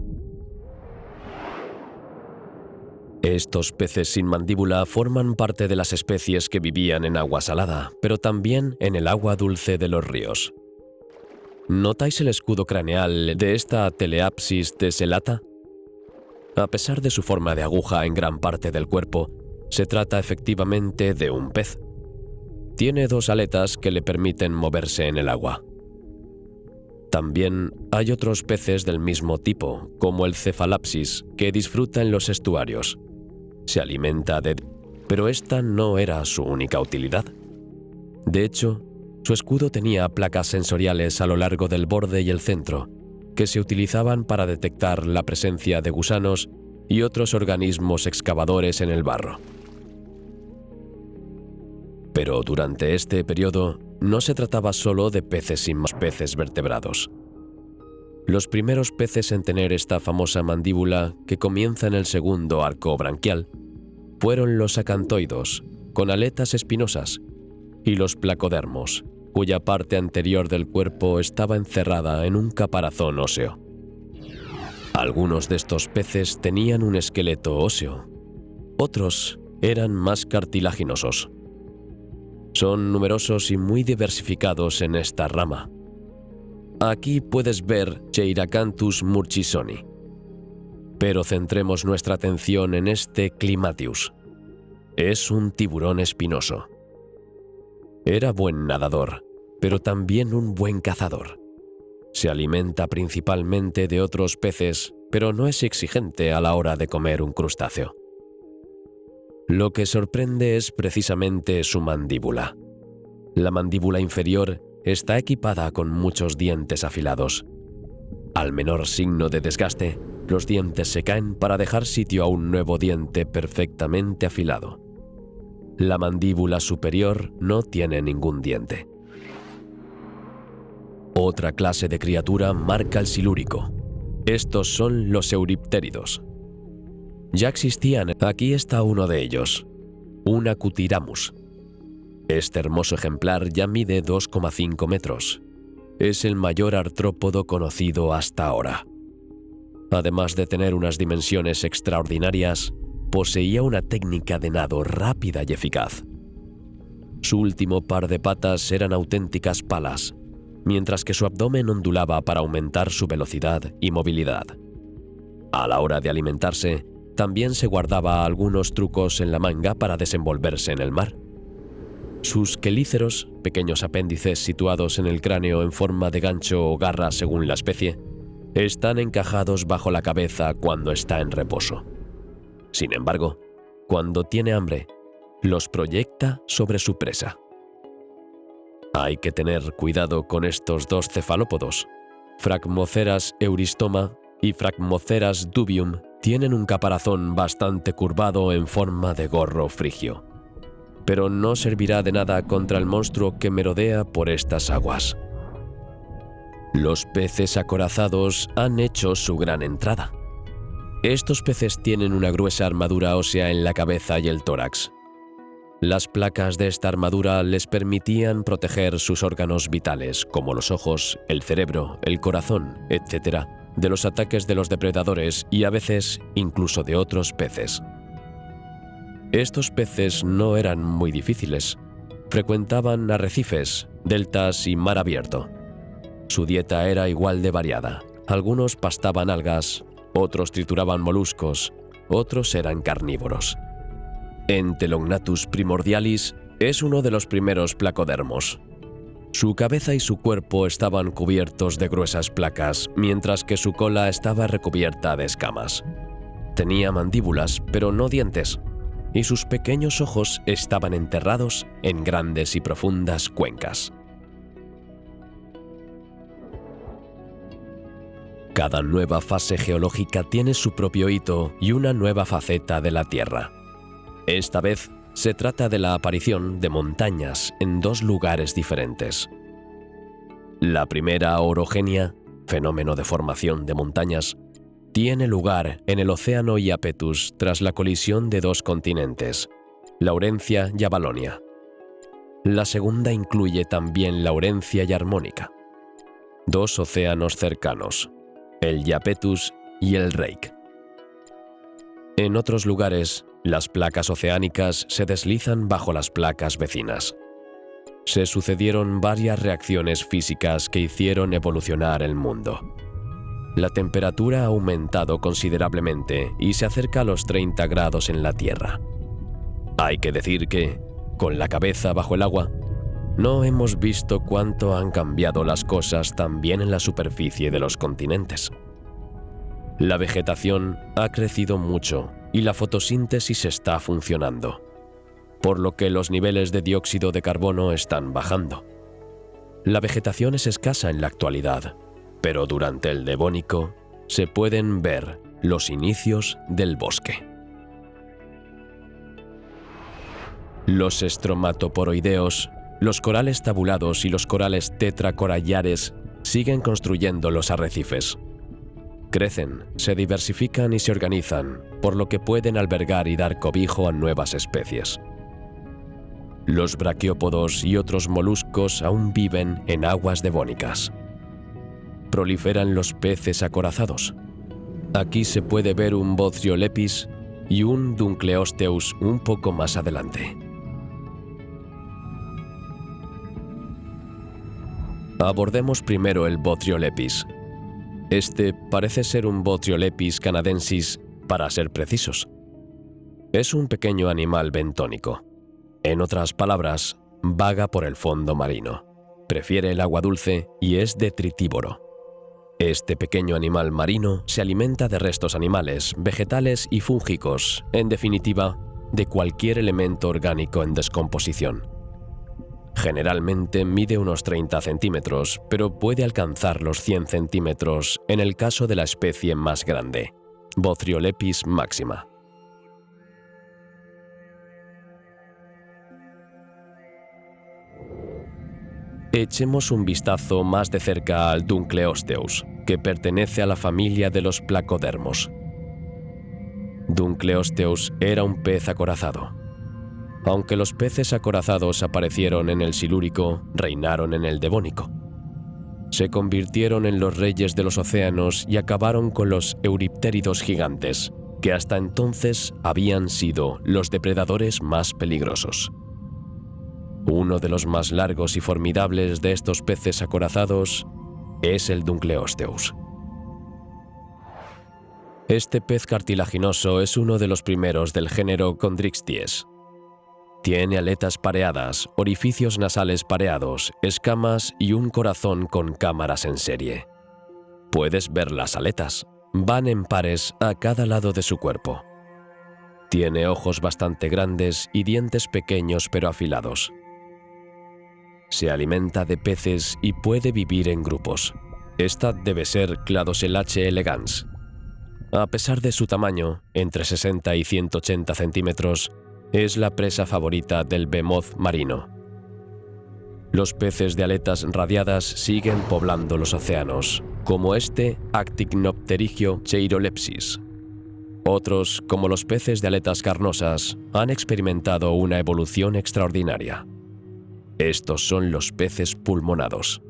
Estos peces sin mandíbula forman parte de las especies que vivían en agua salada, pero también en el agua dulce de los ríos. ¿Notáis el escudo craneal de esta Teleapsis tesselata? A pesar de su forma de aguja en gran parte del cuerpo, se trata efectivamente de un pez. Tiene dos aletas que le permiten moverse en el agua. También hay otros peces del mismo tipo, como el Cephalapsis, que disfruta en los estuarios. Se alimenta de... pero esta no era su única utilidad. De hecho, su escudo tenía placas sensoriales a lo largo del borde y el centro, que se utilizaban para detectar la presencia de gusanos y otros organismos excavadores en el barro. Pero durante este periodo no se trataba solo de peces sin más peces vertebrados. Los primeros peces en tener esta famosa mandíbula que comienza en el segundo arco branquial fueron los acantoidos, con aletas espinosas, y los placodermos, cuya parte anterior del cuerpo estaba encerrada en un caparazón óseo. Algunos de estos peces tenían un esqueleto óseo, otros eran más cartilaginosos. Son numerosos y muy diversificados en esta rama. Aquí puedes ver Cheiracanthus murchisoni. Pero centremos nuestra atención en este Climatius. Es un tiburón espinoso. Era buen nadador, pero también un buen cazador. Se alimenta principalmente de otros peces, pero no es exigente a la hora de comer un crustáceo. Lo que sorprende es precisamente su mandíbula. La mandíbula inferior está equipada con muchos dientes afilados. Al menor signo de desgaste, los dientes se caen para dejar sitio a un nuevo diente perfectamente afilado. La mandíbula superior no tiene ningún diente. Otra clase de criatura marca el silúrico. Estos son los euriptéridos. Ya existían. Aquí está uno de ellos, un Acutiramus. Este hermoso ejemplar ya mide dos coma cinco metros. Es el mayor artrópodo conocido hasta ahora. Además de tener unas dimensiones extraordinarias, poseía una técnica de nado rápida y eficaz. Su último par de patas eran auténticas palas, mientras que su abdomen ondulaba para aumentar su velocidad y movilidad. A la hora de alimentarse, también se guardaba algunos trucos en la manga para desenvolverse en el mar. Sus quelíceros, pequeños apéndices situados en el cráneo en forma de gancho o garra según la especie, están encajados bajo la cabeza cuando está en reposo. Sin embargo, cuando tiene hambre, los proyecta sobre su presa. Hay que tener cuidado con estos dos cefalópodos. Phragmoceras euristoma y Phragmoceras dubium tienen un caparazón bastante curvado en forma de gorro frigio, pero no servirá de nada contra el monstruo que merodea por estas aguas. Los peces acorazados han hecho su gran entrada. Estos peces tienen una gruesa armadura ósea en la cabeza y el tórax. Las placas de esta armadura les permitían proteger sus órganos vitales, como los ojos, el cerebro, el corazón, etcétera, de los ataques de los depredadores y a veces incluso de otros peces. Estos peces no eran muy difíciles. Frecuentaban arrecifes, deltas y mar abierto. Su dieta era igual de variada. Algunos pastaban algas, otros trituraban moluscos, otros eran carnívoros. Entelognathus primordialis es uno de los primeros placodermos. Su cabeza y su cuerpo estaban cubiertos de gruesas placas, mientras que su cola estaba recubierta de escamas. Tenía mandíbulas, pero no dientes. y sus pequeños ojos estaban enterrados en grandes y profundas cuencas. Cada nueva fase geológica tiene su propio hito y una nueva faceta de la Tierra. Esta vez se trata de la aparición de montañas en dos lugares diferentes. La primera orogenia, fenómeno de formación de montañas, tiene lugar en el océano Iapetus tras la colisión de dos continentes, Laurencia y Avalonia. La segunda incluye también Laurencia y Armónica, dos océanos cercanos, el Iapetus y el Reik. En otros lugares, las placas oceánicas se deslizan bajo las placas vecinas. Se sucedieron varias reacciones físicas que hicieron evolucionar el mundo. La temperatura ha aumentado considerablemente y se acerca a los treinta grados en la Tierra. Hay que decir que, con la cabeza bajo el agua, no hemos visto cuánto han cambiado las cosas también en la superficie de los continentes. La vegetación ha crecido mucho y la fotosíntesis está funcionando, por lo que los niveles de dióxido de carbono están bajando. La vegetación es escasa en la actualidad, pero durante el Devónico se pueden ver los inicios del bosque. Los estromatoporoideos, los corales tabulados y los corales tetracorallares siguen construyendo los arrecifes. Crecen, se diversifican y se organizan, por lo que pueden albergar y dar cobijo a nuevas especies. Los braquiópodos y otros moluscos aún viven en aguas devónicas. Proliferan los peces acorazados. Aquí se puede ver un Botriolepis y un Dunkleosteus un poco más adelante. Abordemos primero el Botriolepis. Este parece ser un Botriolepis canadensis, para ser precisos. Es un pequeño animal bentónico. En otras palabras, vaga por el fondo marino. Prefiere el agua dulce y es detritívoro. Este pequeño animal marino se alimenta de restos animales, vegetales y fúngicos, en definitiva, de cualquier elemento orgánico en descomposición. Generalmente mide unos treinta centímetros, pero puede alcanzar los cien centímetros en el caso de la especie más grande, Botriolepis maxima. Echemos un vistazo más de cerca al Dunkleosteus, que pertenece a la familia de los placodermos. Dunkleosteus era un pez acorazado. Aunque los peces acorazados aparecieron en el Silúrico, reinaron en el Devónico. Se convirtieron en los reyes de los océanos y acabaron con los euriptéridos gigantes, que hasta entonces habían sido los depredadores más peligrosos. Uno de los más largos y formidables de estos peces acorazados es el Dunkleosteus. Este pez cartilaginoso es uno de los primeros del género Chondrixties. Tiene aletas pareadas, orificios nasales pareados, escamas y un corazón con cámaras en serie. Puedes ver las aletas. Van en pares a cada lado de su cuerpo. Tiene ojos bastante grandes y dientes pequeños pero afilados. Se alimenta de peces y puede vivir en grupos. Esta debe ser Cladoselache elegans. A pesar de su tamaño, entre sesenta y ciento ochenta centímetros, es la presa favorita del behemoth marino. Los peces de aletas radiadas siguen poblando los océanos, como este Actinopterygio cheirolepsis. Otros, como los peces de aletas carnosas, han experimentado una evolución extraordinaria. Estos son los peces pulmonados.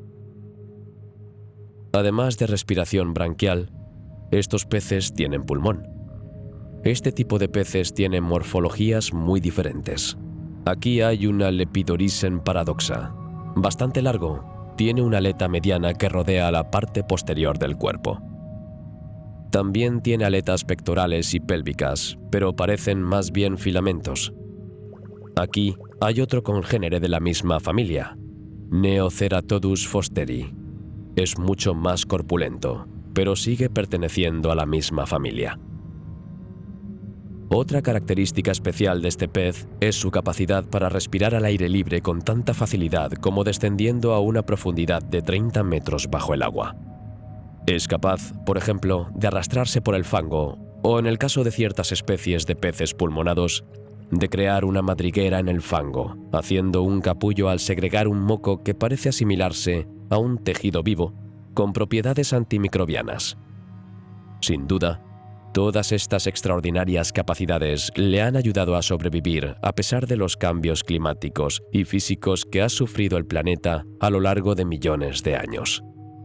Además de respiración branquial, estos peces tienen pulmón. Este tipo de peces tiene morfologías muy diferentes. Aquí hay una Lepidorisen paradoxa. Bastante largo, tiene una aleta mediana que rodea la parte posterior del cuerpo. También tiene aletas pectorales y pélvicas, pero parecen más bien filamentos. Aquí hay otro congénere de la misma familia, Neoceratodus fosteri. Es mucho más corpulento, pero sigue perteneciendo a la misma familia. Otra característica especial de este pez es su capacidad para respirar al aire libre con tanta facilidad como descendiendo a una profundidad de treinta metros bajo el agua. Es capaz, por ejemplo, de arrastrarse por el fango o, en el caso de ciertas especies de peces pulmonados, de crear una madriguera en el fango, haciendo un capullo al segregar un moco que parece asimilarse a un tejido vivo con propiedades antimicrobianas. Sin duda, todas estas extraordinarias capacidades le han ayudado a sobrevivir a pesar de los cambios climáticos y físicos que ha sufrido el planeta a lo largo de millones de años.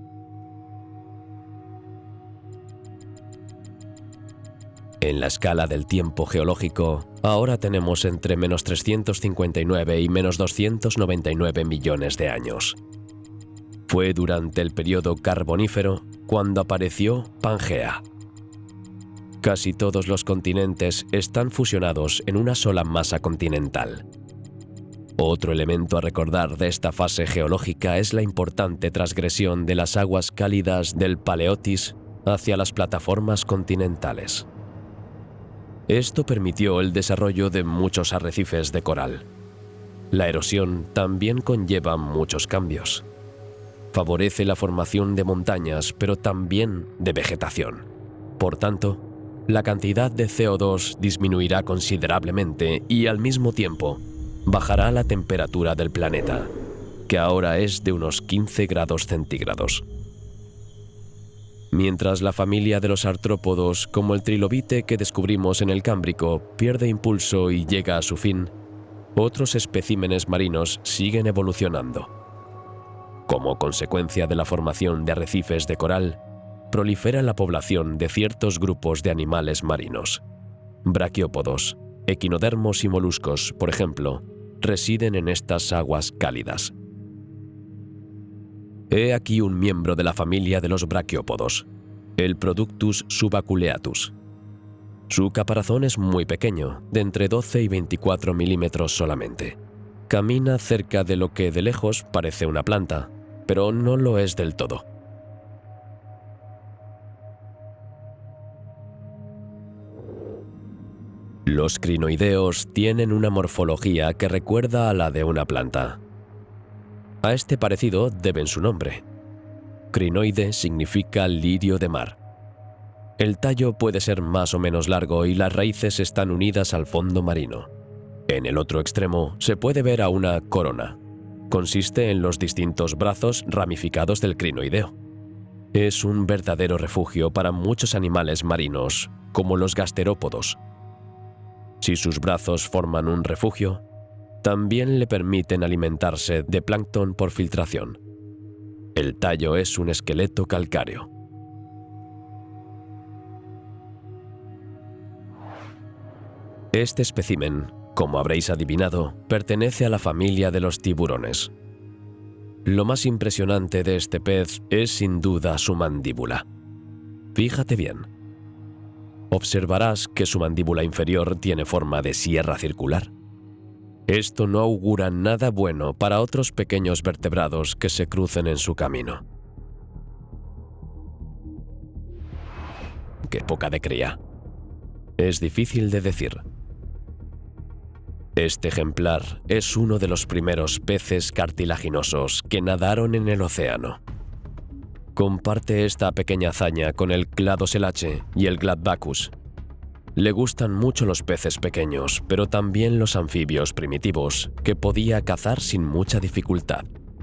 En la escala del tiempo geológico, ahora tenemos entre menos trescientos cincuenta y nueve y menos doscientos noventa y nueve millones de años. Fue durante el periodo Carbonífero cuando apareció Pangea. Casi todos los continentes están fusionados en una sola masa continental. Otro elemento a recordar de esta fase geológica es la importante transgresión de las aguas cálidas del Paleotis hacia las plataformas continentales. Esto permitió el desarrollo de muchos arrecifes de coral. La erosión también conlleva muchos cambios. Favorece la formación de montañas, pero también de vegetación. Por tanto, la cantidad de C O dos disminuirá considerablemente y, al mismo tiempo, bajará la temperatura del planeta, que ahora es de unos quince grados centígrados. Mientras la familia de los artrópodos, como el trilobite que descubrimos en el Cámbrico, pierde impulso y llega a su fin, otros especímenes marinos siguen evolucionando. Como consecuencia de la formación de arrecifes de coral, prolifera la población de ciertos grupos de animales marinos. Braquiópodos, equinodermos y moluscos, por ejemplo, residen en estas aguas cálidas. He aquí un miembro de la familia de los braquiópodos, el Productus subaculeatus. Su caparazón es muy pequeño, de entre doce y veinticuatro milímetros solamente. Camina cerca de lo que de lejos parece una planta, pero no lo es del todo. Los crinoideos tienen una morfología que recuerda a la de una planta. A este parecido deben su nombre. Crinoide significa lirio de mar. El tallo puede ser más o menos largo y las raíces están unidas al fondo marino. En el otro extremo se puede ver a una corona. Consiste en los distintos brazos ramificados del crinoideo. Es un verdadero refugio para muchos animales marinos, como los gasterópodos. Si sus brazos forman un refugio, también le permiten alimentarse de plancton por filtración. El tallo es un esqueleto calcáreo. Este espécimen, como habréis adivinado, pertenece a la familia de los tiburones. Lo más impresionante de este pez es sin duda su mandíbula. Fíjate bien. Observarás que su mandíbula inferior tiene forma de sierra circular. Esto no augura nada bueno para otros pequeños vertebrados que se crucen en su camino. ¡Qué época de cría! Es difícil de decir. Este ejemplar es uno de los primeros peces cartilaginosos que nadaron en el océano. Comparte esta pequeña hazaña con el Cladoselache y el Gladbacus. Le gustan mucho los peces pequeños, pero también los anfibios primitivos, que podía cazar sin mucha dificultad.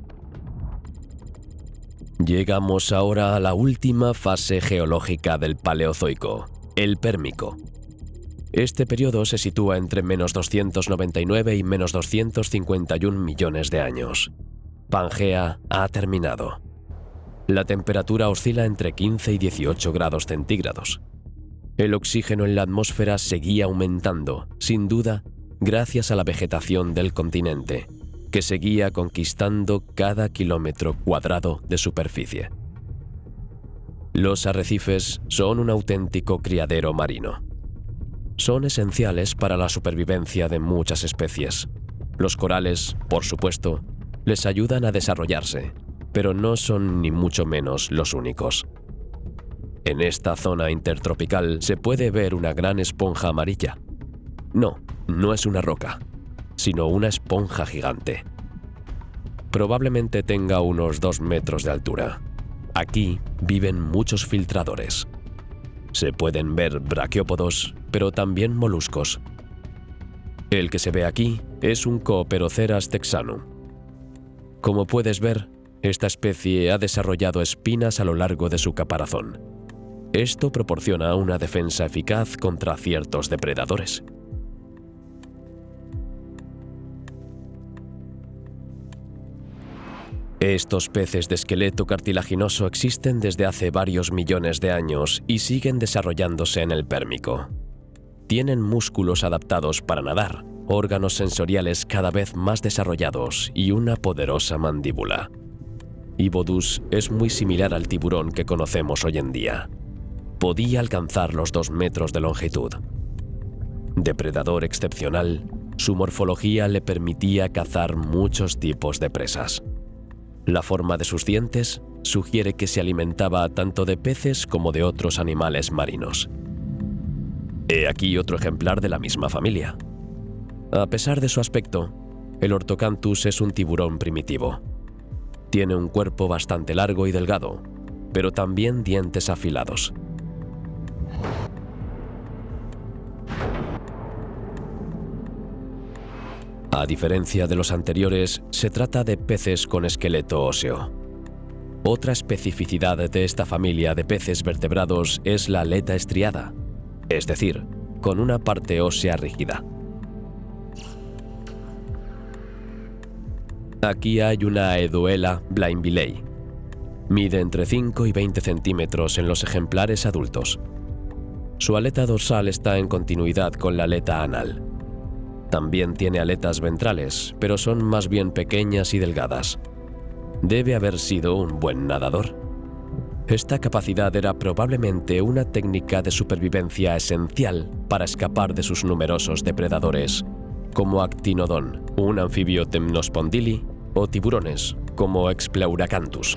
Llegamos ahora a la última fase geológica del Paleozoico, el Pérmico. Este periodo se sitúa entre menos doscientos noventa y nueve y menos doscientos cincuenta y un millones de años. Pangea ha terminado. La temperatura oscila entre quince y dieciocho grados centígrados. El oxígeno en la atmósfera seguía aumentando, sin duda, gracias a la vegetación del continente, que seguía conquistando cada kilómetro cuadrado de superficie. Los arrecifes son un auténtico criadero marino. Son esenciales para la supervivencia de muchas especies. Los corales, por supuesto, les ayudan a desarrollarse, pero no son ni mucho menos los únicos. En esta zona intertropical se puede ver una gran esponja amarilla, No, no es una roca, sino una esponja gigante. Probablemente tenga unos dos metros de altura. Aquí viven muchos filtradores. Se pueden ver braquiópodos, pero también moluscos. El que se ve aquí es un Coperoceras texanum. Como puedes ver, esta especie ha desarrollado espinas a lo largo de su caparazón. Esto proporciona una defensa eficaz contra ciertos depredadores. Estos peces de esqueleto cartilaginoso existen desde hace varios millones de años y siguen desarrollándose en el Pérmico. Tienen músculos adaptados para nadar, órganos sensoriales cada vez más desarrollados y una poderosa mandíbula. Ibodus es muy similar al tiburón que conocemos hoy en día. Podía alcanzar los dos metros de longitud. Depredador excepcional, su morfología le permitía cazar muchos tipos de presas. La forma de sus dientes sugiere que se alimentaba tanto de peces como de otros animales marinos. He aquí otro ejemplar de la misma familia. A pesar de su aspecto, el Ortocanthus es un tiburón primitivo. Tiene un cuerpo bastante largo y delgado, pero también dientes afilados. A diferencia de los anteriores, se trata de peces con esqueleto óseo. Otra especificidad de esta familia de peces vertebrados es la aleta estriada, es decir, con una parte ósea rígida. Aquí hay una Aeduela blainvillei. Mide entre cinco y veinte centímetros en los ejemplares adultos. Su aleta dorsal está en continuidad con la aleta anal. También tiene aletas ventrales, pero son más bien pequeñas y delgadas. Debe haber sido un buen nadador. Esta capacidad era probablemente una técnica de supervivencia esencial para escapar de sus numerosos depredadores, como Actinodon, un anfibio Temnospondyli, o tiburones, como Expleuracanthus.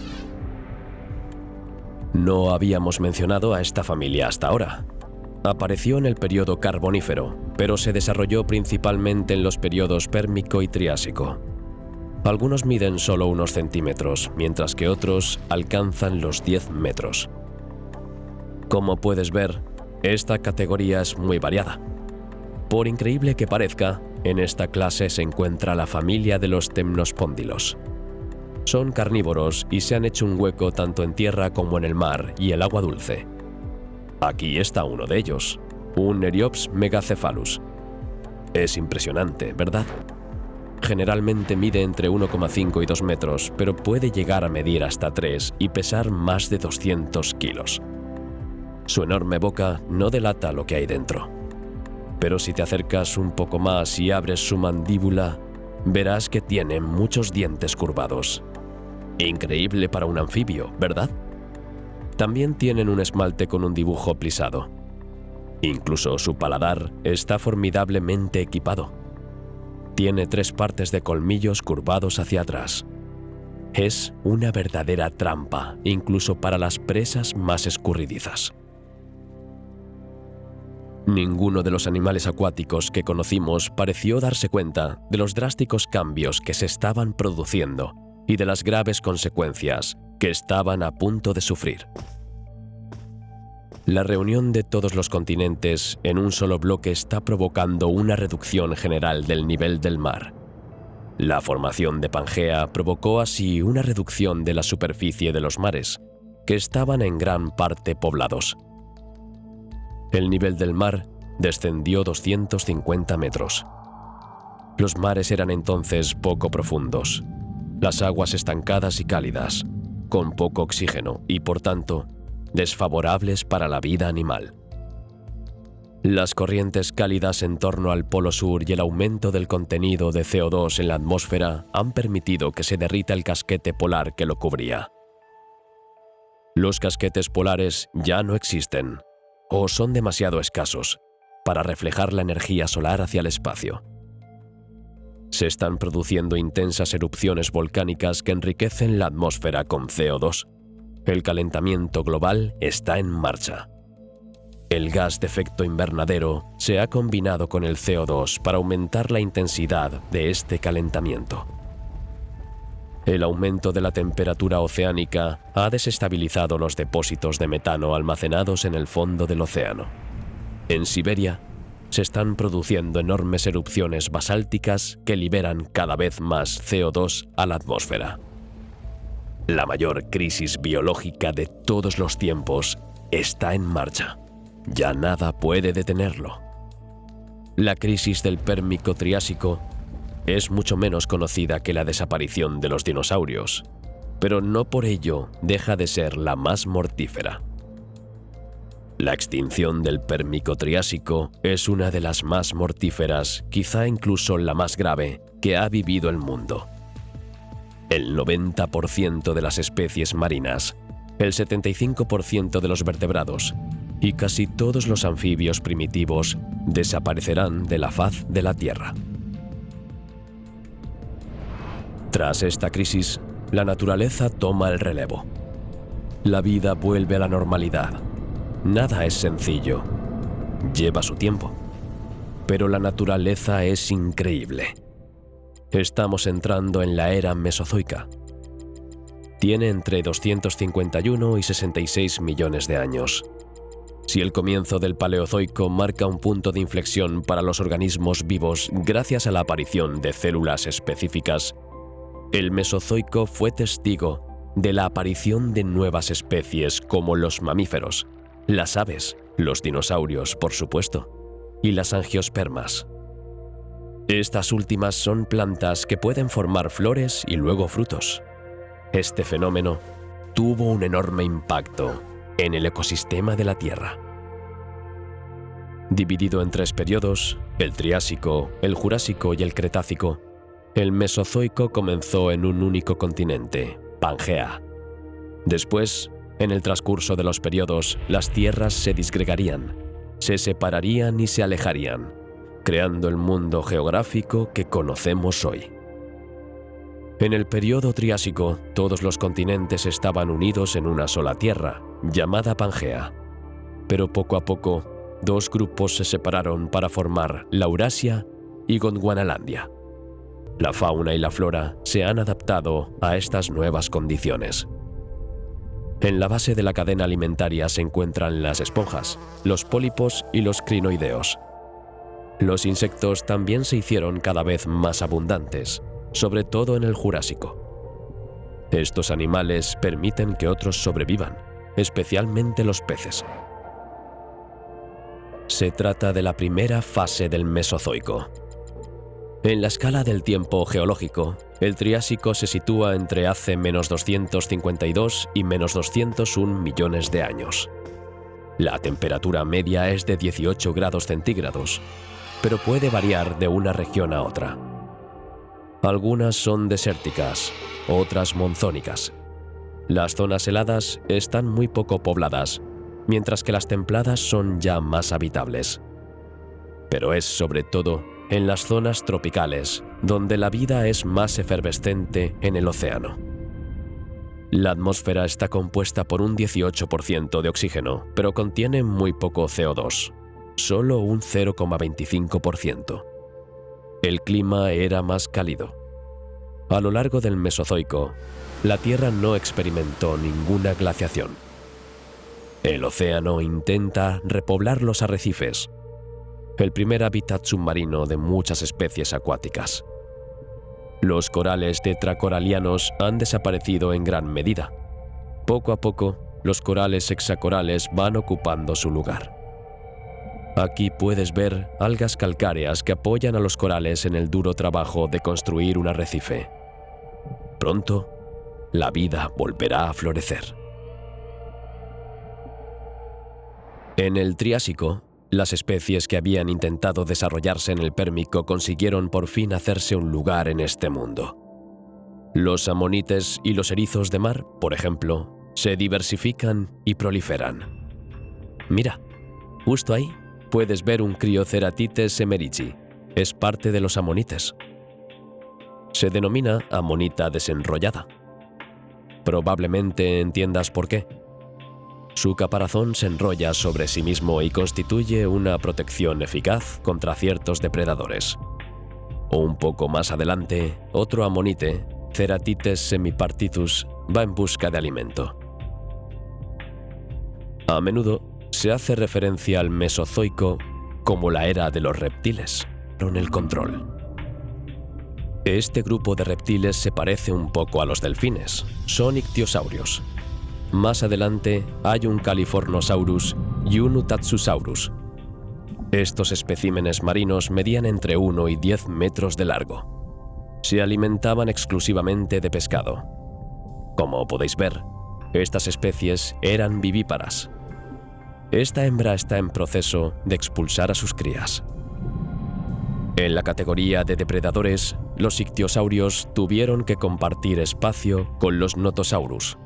No habíamos mencionado a esta familia hasta ahora. Apareció en el período Carbonífero, pero se desarrolló principalmente en los períodos Pérmico y Triásico. Algunos miden solo unos centímetros, mientras que otros alcanzan los diez metros. Como puedes ver, esta categoría es muy variada. Por increíble que parezca, en esta clase se encuentra la familia de los temnospóndilos. Son carnívoros y se han hecho un hueco tanto en tierra como en el mar y el agua dulce. Aquí está uno de ellos, un Eriops megacephalus. Es impresionante, ¿verdad? Generalmente mide entre uno coma cinco y dos metros, pero puede llegar a medir hasta tres y pesar más de doscientos kilos. Su enorme boca no delata lo que hay dentro. Pero si te acercas un poco más y abres su mandíbula, verás que tiene muchos dientes curvados. Increíble para un anfibio, ¿verdad? También tienen un esmalte con un dibujo plisado. Incluso su paladar está formidablemente equipado. Tiene tres partes de colmillos curvados hacia atrás. Es una verdadera trampa, incluso para las presas más escurridizas. Ninguno de los animales acuáticos que conocimos pareció darse cuenta de los drásticos cambios que se estaban produciendo y de las graves consecuencias que estaban a punto de sufrir. La reunión de todos los continentes en un solo bloque está provocando una reducción general del nivel del mar. La formación de Pangea provocó así una reducción de la superficie de los mares, que estaban en gran parte poblados. El nivel del mar descendió doscientos cincuenta metros. Los mares eran entonces poco profundos, las aguas estancadas y cálidas, con poco oxígeno y, por tanto, desfavorables para la vida animal. Las corrientes cálidas en torno al Polo Sur y el aumento del contenido de C O dos en la atmósfera han permitido que se derrita el casquete polar que lo cubría. Los casquetes polares ya no existen, o son demasiado escasos, para reflejar la energía solar hacia el espacio. Se están produciendo intensas erupciones volcánicas que enriquecen la atmósfera con C O dos. El calentamiento global está en marcha. El gas de efecto invernadero se ha combinado con el C O dos para aumentar la intensidad de este calentamiento. El aumento de la temperatura oceánica ha desestabilizado los depósitos de metano almacenados en el fondo del océano. En Siberia, se están produciendo enormes erupciones basálticas que liberan cada vez más C O dos a la atmósfera. La mayor crisis biológica de todos los tiempos está en marcha. Ya nada puede detenerlo. La crisis del Pérmico-Triásico es mucho menos conocida que la desaparición de los dinosaurios, pero no por ello deja de ser la más mortífera. La extinción del Pérmico-Triásico es una de las más mortíferas, quizá incluso la más grave, que ha vivido el mundo. El noventa por ciento de las especies marinas, el setenta y cinco por ciento de los vertebrados y casi todos los anfibios primitivos desaparecerán de la faz de la Tierra. Tras esta crisis, la naturaleza toma el relevo. La vida vuelve a la normalidad. Nada es sencillo. Lleva su tiempo. Pero la naturaleza es increíble. Estamos entrando en la era mesozoica. Tiene entre doscientos cincuenta y uno y sesenta y seis millones de años. Si el comienzo del Paleozoico marca un punto de inflexión para los organismos vivos gracias a la aparición de células específicas, el Mesozoico fue testigo de la aparición de nuevas especies como los mamíferos, las aves, los dinosaurios, por supuesto, y las angiospermas. Estas últimas son plantas que pueden formar flores y luego frutos. Este fenómeno tuvo un enorme impacto en el ecosistema de la Tierra. Dividido en tres periodos, el Triásico, el Jurásico y el Cretácico, el Mesozoico comenzó en un único continente, Pangea. Después, en el transcurso de los periodos, las tierras se disgregarían, se separarían y se alejarían, creando el mundo geográfico que conocemos hoy. En el periodo Triásico, todos los continentes estaban unidos en una sola tierra, llamada Pangea. Pero poco a poco, dos grupos se separaron para formar Laurasia y Gondwanalandia. La fauna y la flora se han adaptado a estas nuevas condiciones. En la base de la cadena alimentaria se encuentran las esponjas, los pólipos y los crinoideos. Los insectos también se hicieron cada vez más abundantes, sobre todo en el Jurásico. Estos animales permiten que otros sobrevivan, especialmente los peces. Se trata de la primera fase del Mesozoico. En la escala del tiempo geológico, el Triásico se sitúa entre hace menos doscientos cincuenta y dos y menos doscientos uno millones de años. La temperatura media es de dieciocho grados centígrados, pero puede variar de una región a otra. Algunas son desérticas, otras monzónicas. Las zonas heladas están muy poco pobladas, mientras que las templadas son ya más habitables. Pero es sobre todo en las zonas tropicales, donde la vida es más efervescente en el océano. La atmósfera está compuesta por un dieciocho por ciento de oxígeno, pero contiene muy poco C O dos, solo un cero coma veinticinco por ciento. El clima era más cálido. A lo largo del Mesozoico, la Tierra no experimentó ninguna glaciación. El océano intenta repoblar los arrecifes, el primer hábitat submarino de muchas especies acuáticas. Los corales tetracoralianos han desaparecido en gran medida. Poco a poco, los corales hexacorales van ocupando su lugar. Aquí puedes ver algas calcáreas que apoyan a los corales en el duro trabajo de construir un arrecife. Pronto, la vida volverá a florecer. En el Triásico, las especies que habían intentado desarrollarse en el Pérmico consiguieron por fin hacerse un lugar en este mundo. Los amonites y los erizos de mar, por ejemplo, se diversifican y proliferan. Mira, justo ahí puedes ver un Crioceratites emerici. Es parte de los amonites. Se denomina amonita desenrollada. Probablemente entiendas por qué. Su caparazón se enrolla sobre sí mismo y constituye una protección eficaz contra ciertos depredadores. O un poco más adelante, otro amonite, Ceratites semipartitus, va en busca de alimento. A menudo se hace referencia al Mesozoico como la era de los reptiles, con el control. Este grupo de reptiles se parece un poco a los delfines, son ictiosaurios. Más adelante hay un Californosaurus y un Utahtsusaurus. Estos especímenes marinos medían entre uno y diez metros de largo. Se alimentaban exclusivamente de pescado. Como podéis ver, estas especies eran vivíparas. Esta hembra está en proceso de expulsar a sus crías. En la categoría de depredadores, los ictiosaurios tuvieron que compartir espacio con los Notosaurus.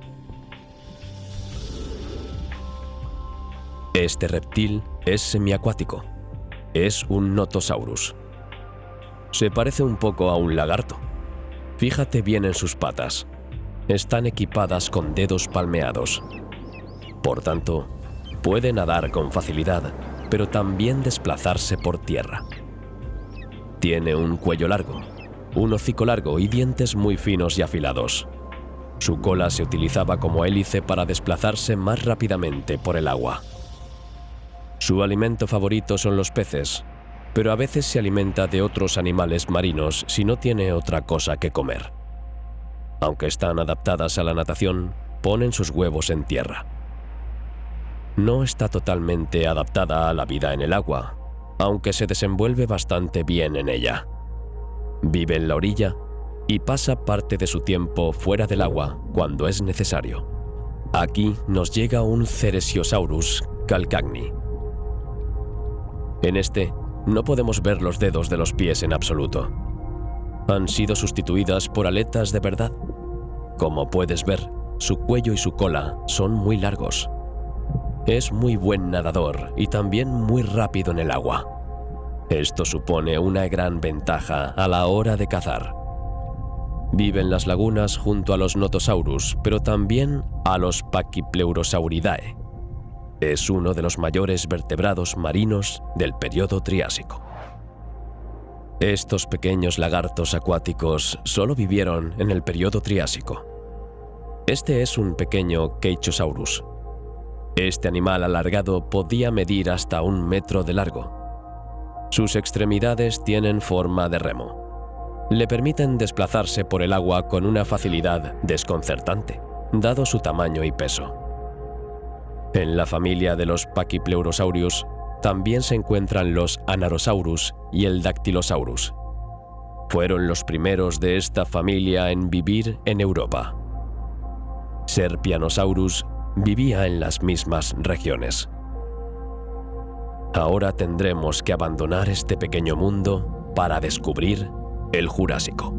Este reptil es semiacuático. Es un Notosaurus. Se parece un poco a un lagarto. Fíjate bien en sus patas. Están equipadas con dedos palmeados. Por tanto, puede nadar con facilidad, pero también desplazarse por tierra. Tiene un cuello largo, un hocico largo y dientes muy finos y afilados. Su cola se utilizaba como hélice para desplazarse más rápidamente por el agua. Su alimento favorito son los peces, pero a veces se alimenta de otros animales marinos si no tiene otra cosa que comer. Aunque están adaptadas a la natación, ponen sus huevos en tierra. No está totalmente adaptada a la vida en el agua, aunque se desenvuelve bastante bien en ella. Vive en la orilla y pasa parte de su tiempo fuera del agua cuando es necesario. Aquí nos llega un Ceresiosaurus calcagni. En este, no podemos ver los dedos de los pies en absoluto. Han sido sustituidas por aletas de verdad. Como puedes ver, su cuello y su cola son muy largos. Es muy buen nadador y también muy rápido en el agua. Esto supone una gran ventaja a la hora de cazar. Vive en las lagunas junto a los Notosaurus, pero también a los Pachypleurosauridae. Es uno de los mayores vertebrados marinos del período Triásico. Estos pequeños lagartos acuáticos solo vivieron en el período Triásico. Este es un pequeño Keichosaurus. Este animal alargado podía medir hasta un metro de largo. Sus extremidades tienen forma de remo. Le permiten desplazarse por el agua con una facilidad desconcertante, dado su tamaño y peso. En la familia de los Pachypleurosaurius también se encuentran los Anarosaurus y el Dactylosaurus. Fueron los primeros de esta familia en vivir en Europa. Serpianosaurus vivía en las mismas regiones. Ahora tendremos que abandonar este pequeño mundo para descubrir el Jurásico.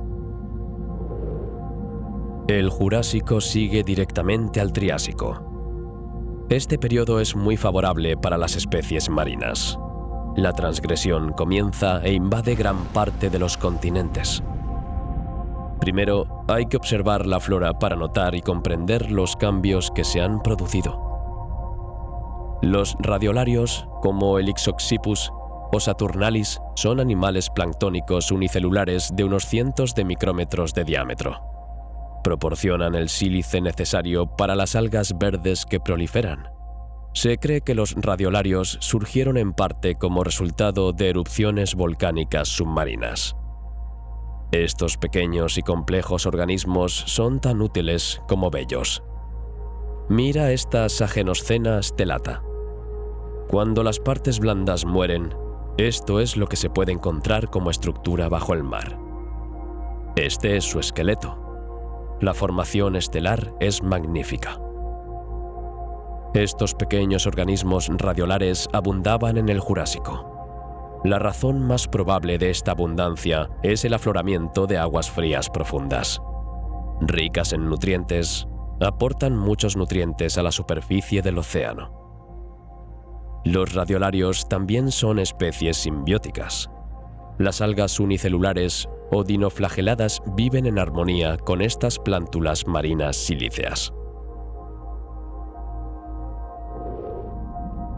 El Jurásico sigue directamente al Triásico. Este periodo es muy favorable para las especies marinas. La transgresión comienza e invade gran parte de los continentes. Primero, hay que observar la flora para notar y comprender los cambios que se han producido. Los radiolarios, como el Ixoxipus o Saturnalis, son animales planctónicos unicelulares de unos cientos de micrómetros de diámetro. Proporcionan el sílice necesario para las algas verdes que proliferan. Se cree que los radiolarios surgieron en parte como resultado de erupciones volcánicas submarinas. Estos pequeños y complejos organismos son tan útiles como bellos. Mira esta Sagenoscena stellata. Cuando las partes blandas mueren, esto es lo que se puede encontrar como estructura bajo el mar. Este es su esqueleto. La formación estelar es magnífica. Estos pequeños organismos radiolares abundaban en el Jurásico. La razón más probable de esta abundancia es el afloramiento de aguas frías profundas. Ricas en nutrientes, aportan muchos nutrientes a la superficie del océano. Los radiolarios también son especies simbióticas. Las algas unicelulares o dinoflageladas viven en armonía con estas plántulas marinas silíceas.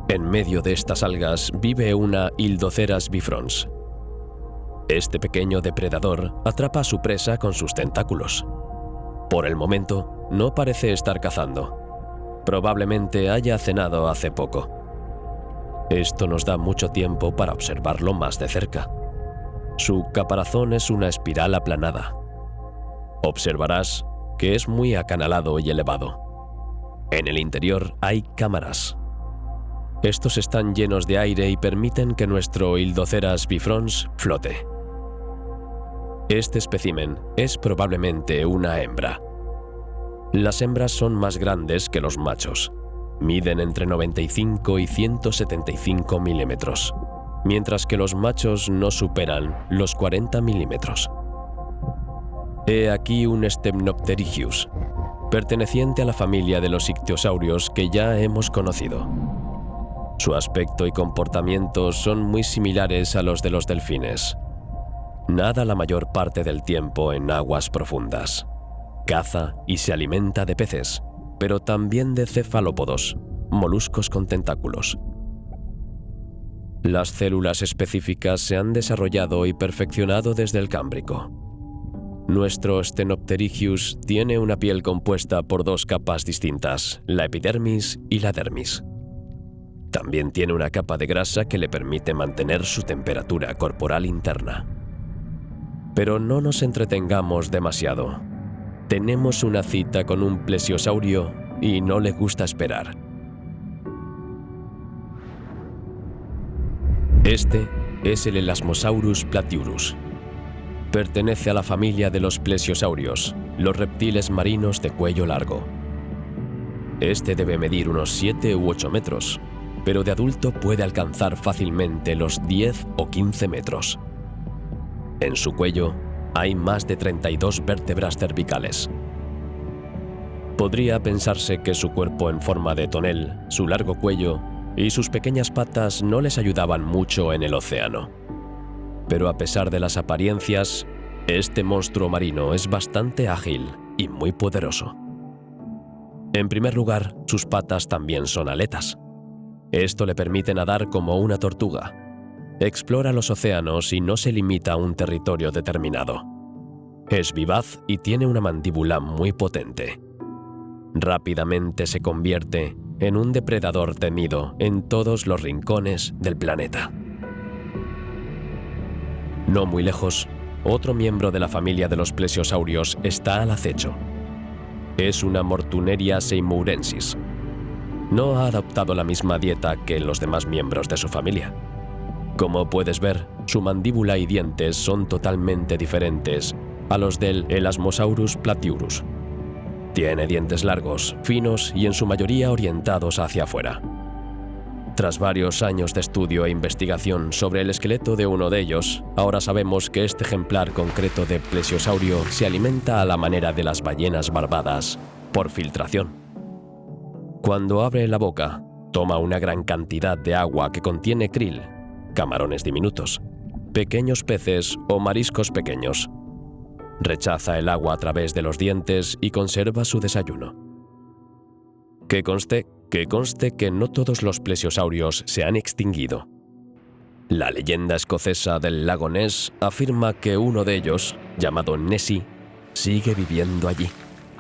En medio de estas algas vive una Hildoceras bifrons. Este pequeño depredador atrapa a su presa con sus tentáculos. Por el momento, no parece estar cazando. Probablemente haya cenado hace poco. Esto nos da mucho tiempo para observarlo más de cerca. Su caparazón es una espiral aplanada. Observarás que es muy acanalado y elevado. En el interior hay cámaras. Estos están llenos de aire y permiten que nuestro Hildoceras bifrons flote. Este espécimen es probablemente una hembra. Las hembras son más grandes que los machos. Miden entre noventa y cinco y ciento setenta y cinco milímetros, mientras que los machos no superan los cuarenta milímetros. He aquí un Stepnopterygius, perteneciente a la familia de los ictiosaurios que ya hemos conocido. Su aspecto y comportamiento son muy similares a los de los delfines. Nada la mayor parte del tiempo en aguas profundas. Caza y se alimenta de peces, pero también de cefalópodos, moluscos con tentáculos. Las células específicas se han desarrollado y perfeccionado desde el Cámbrico. Nuestro Stenopterygius tiene una piel compuesta por dos capas distintas, la epidermis y la dermis. También tiene una capa de grasa que le permite mantener su temperatura corporal interna. Pero no nos entretengamos demasiado. Tenemos una cita con un plesiosaurio y no le gusta esperar. Este es el Elasmosaurus platyurus. Pertenece a la familia de los plesiosaurios, los reptiles marinos de cuello largo. Este debe medir unos siete u ocho metros, pero de adulto puede alcanzar fácilmente los diez o quince metros. En su cuello hay más de treinta y dos vértebras cervicales. Podría pensarse que su cuerpo en forma de tonel, su largo cuello y sus pequeñas patas no les ayudaban mucho en el océano. Pero a pesar de las apariencias, este monstruo marino es bastante ágil y muy poderoso. En primer lugar, sus patas también son aletas. Esto le permite nadar como una tortuga. Explora los océanos y no se limita a un territorio determinado. Es vivaz y tiene una mandíbula muy potente. Rápidamente se convierte en un depredador temido en todos los rincones del planeta. No muy lejos, otro miembro de la familia de los plesiosaurios está al acecho. Es una Mortuneria seymourensis. No ha adoptado la misma dieta que los demás miembros de su familia. Como puedes ver, su mandíbula y dientes son totalmente diferentes a los del Elasmosaurus platyurus. Tiene dientes largos, finos y en su mayoría orientados hacia afuera. Tras varios años de estudio e investigación sobre el esqueleto de uno de ellos, ahora sabemos que este ejemplar concreto de plesiosaurio se alimenta a la manera de las ballenas barbadas, por filtración. Cuando abre la boca, toma una gran cantidad de agua que contiene krill, camarones diminutos, pequeños peces o mariscos pequeños. Rechaza el agua a través de los dientes y conserva su desayuno. Que conste, que conste que no todos los plesiosaurios se han extinguido. La leyenda escocesa del lago Ness afirma que uno de ellos, llamado Nessie, sigue viviendo allí.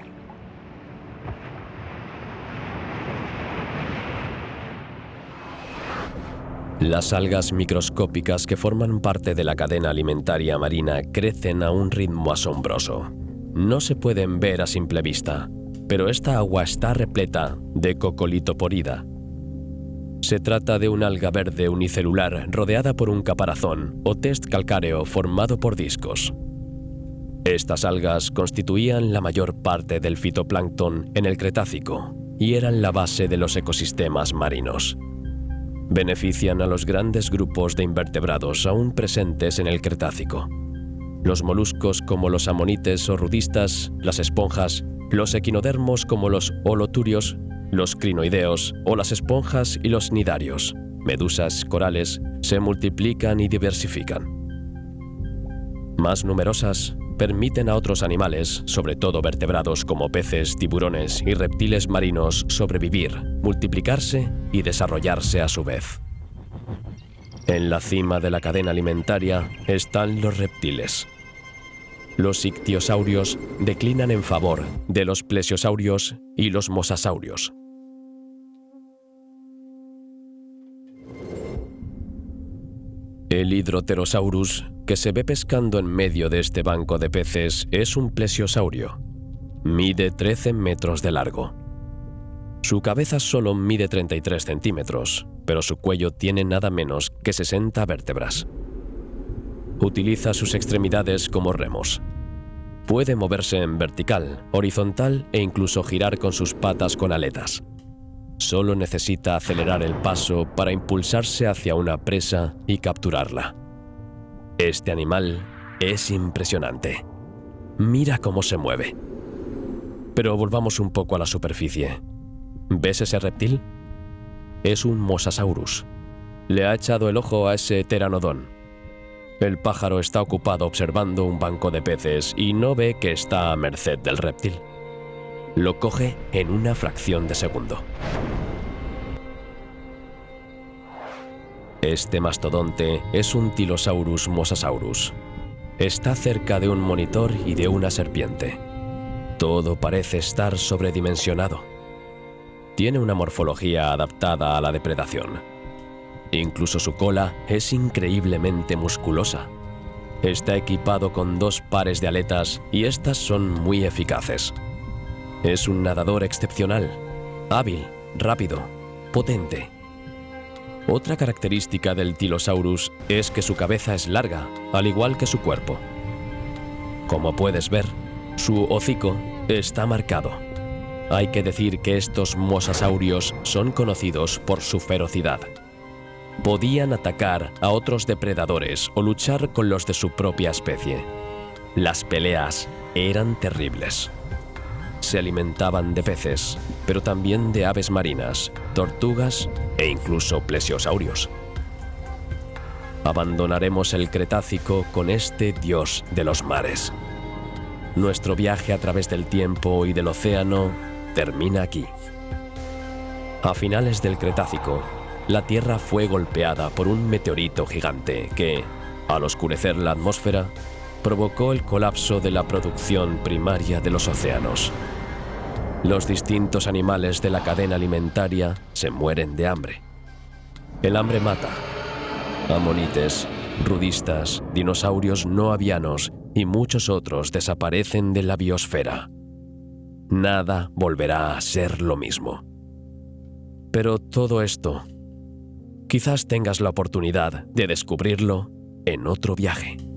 Las algas microscópicas que forman parte de la cadena alimentaria marina crecen a un ritmo asombroso. No se pueden ver a simple vista, pero esta agua está repleta de Coccolithoporida. Se trata de un alga verde unicelular rodeada por un caparazón o test calcáreo formado por discos. Estas algas constituían la mayor parte del fitoplancton en el Cretácico y eran la base de los ecosistemas marinos. Benefician a los grandes grupos de invertebrados aún presentes en el Cretácico. Los moluscos como los amonites o rudistas, las esponjas, los equinodermos como los holoturios, los crinoideos o las esponjas y los cnidarios, medusas, corales, se multiplican y diversifican. Más numerosas, permiten a otros animales, sobre todo vertebrados como peces, tiburones y reptiles marinos, sobrevivir, multiplicarse y desarrollarse a su vez. En la cima de la cadena alimentaria están los reptiles. Los ictiosaurios declinan en favor de los plesiosaurios y los mosasaurios. El Hydroterosaurus, que se ve pescando en medio de este banco de peces, es un plesiosaurio. Mide trece metros de largo. Su cabeza solo mide treinta y tres centímetros, pero su cuello tiene nada menos que sesenta vértebras. Utiliza sus extremidades como remos. Puede moverse en vertical, horizontal e incluso girar con sus patas con aletas. Solo necesita acelerar el paso para impulsarse hacia una presa y capturarla. Este animal es impresionante. Mira cómo se mueve. Pero volvamos un poco a la superficie. ¿Ves ese reptil? Es un Mosasaurus. Le ha echado el ojo a ese Pteranodon. El pájaro está ocupado observando un banco de peces y no ve que está a merced del reptil. Lo coge en una fracción de segundo. Este mastodonte es un Tylosaurus mosasaurus. Está cerca de un monitor y de una serpiente. Todo parece estar sobredimensionado. Tiene una morfología adaptada a la depredación. Incluso su cola es increíblemente musculosa. Está equipado con dos pares de aletas y estas son muy eficaces. Es un nadador excepcional, hábil, rápido, potente. Otra característica del Tylosaurus es que su cabeza es larga, al igual que su cuerpo. Como puedes ver, su hocico está marcado. Hay que decir que estos mosasaurios son conocidos por su ferocidad. Podían atacar a otros depredadores o luchar con los de su propia especie. Las peleas eran terribles. Se alimentaban de peces, pero también de aves marinas, tortugas e incluso plesiosaurios. Abandonaremos el Cretácico con este dios de los mares. Nuestro viaje a través del tiempo y del océano termina aquí. A finales del Cretácico, la Tierra fue golpeada por un meteorito gigante que, al oscurecer la atmósfera, provocó el colapso de la producción primaria de los océanos. Los distintos animales de la cadena alimentaria se mueren de hambre. El hambre mata. Amonites, rudistas, dinosaurios no avianos y muchos otros desaparecen de la biosfera. Nada volverá a ser lo mismo. Pero todo esto, quizás tengas la oportunidad de descubrirlo en otro viaje.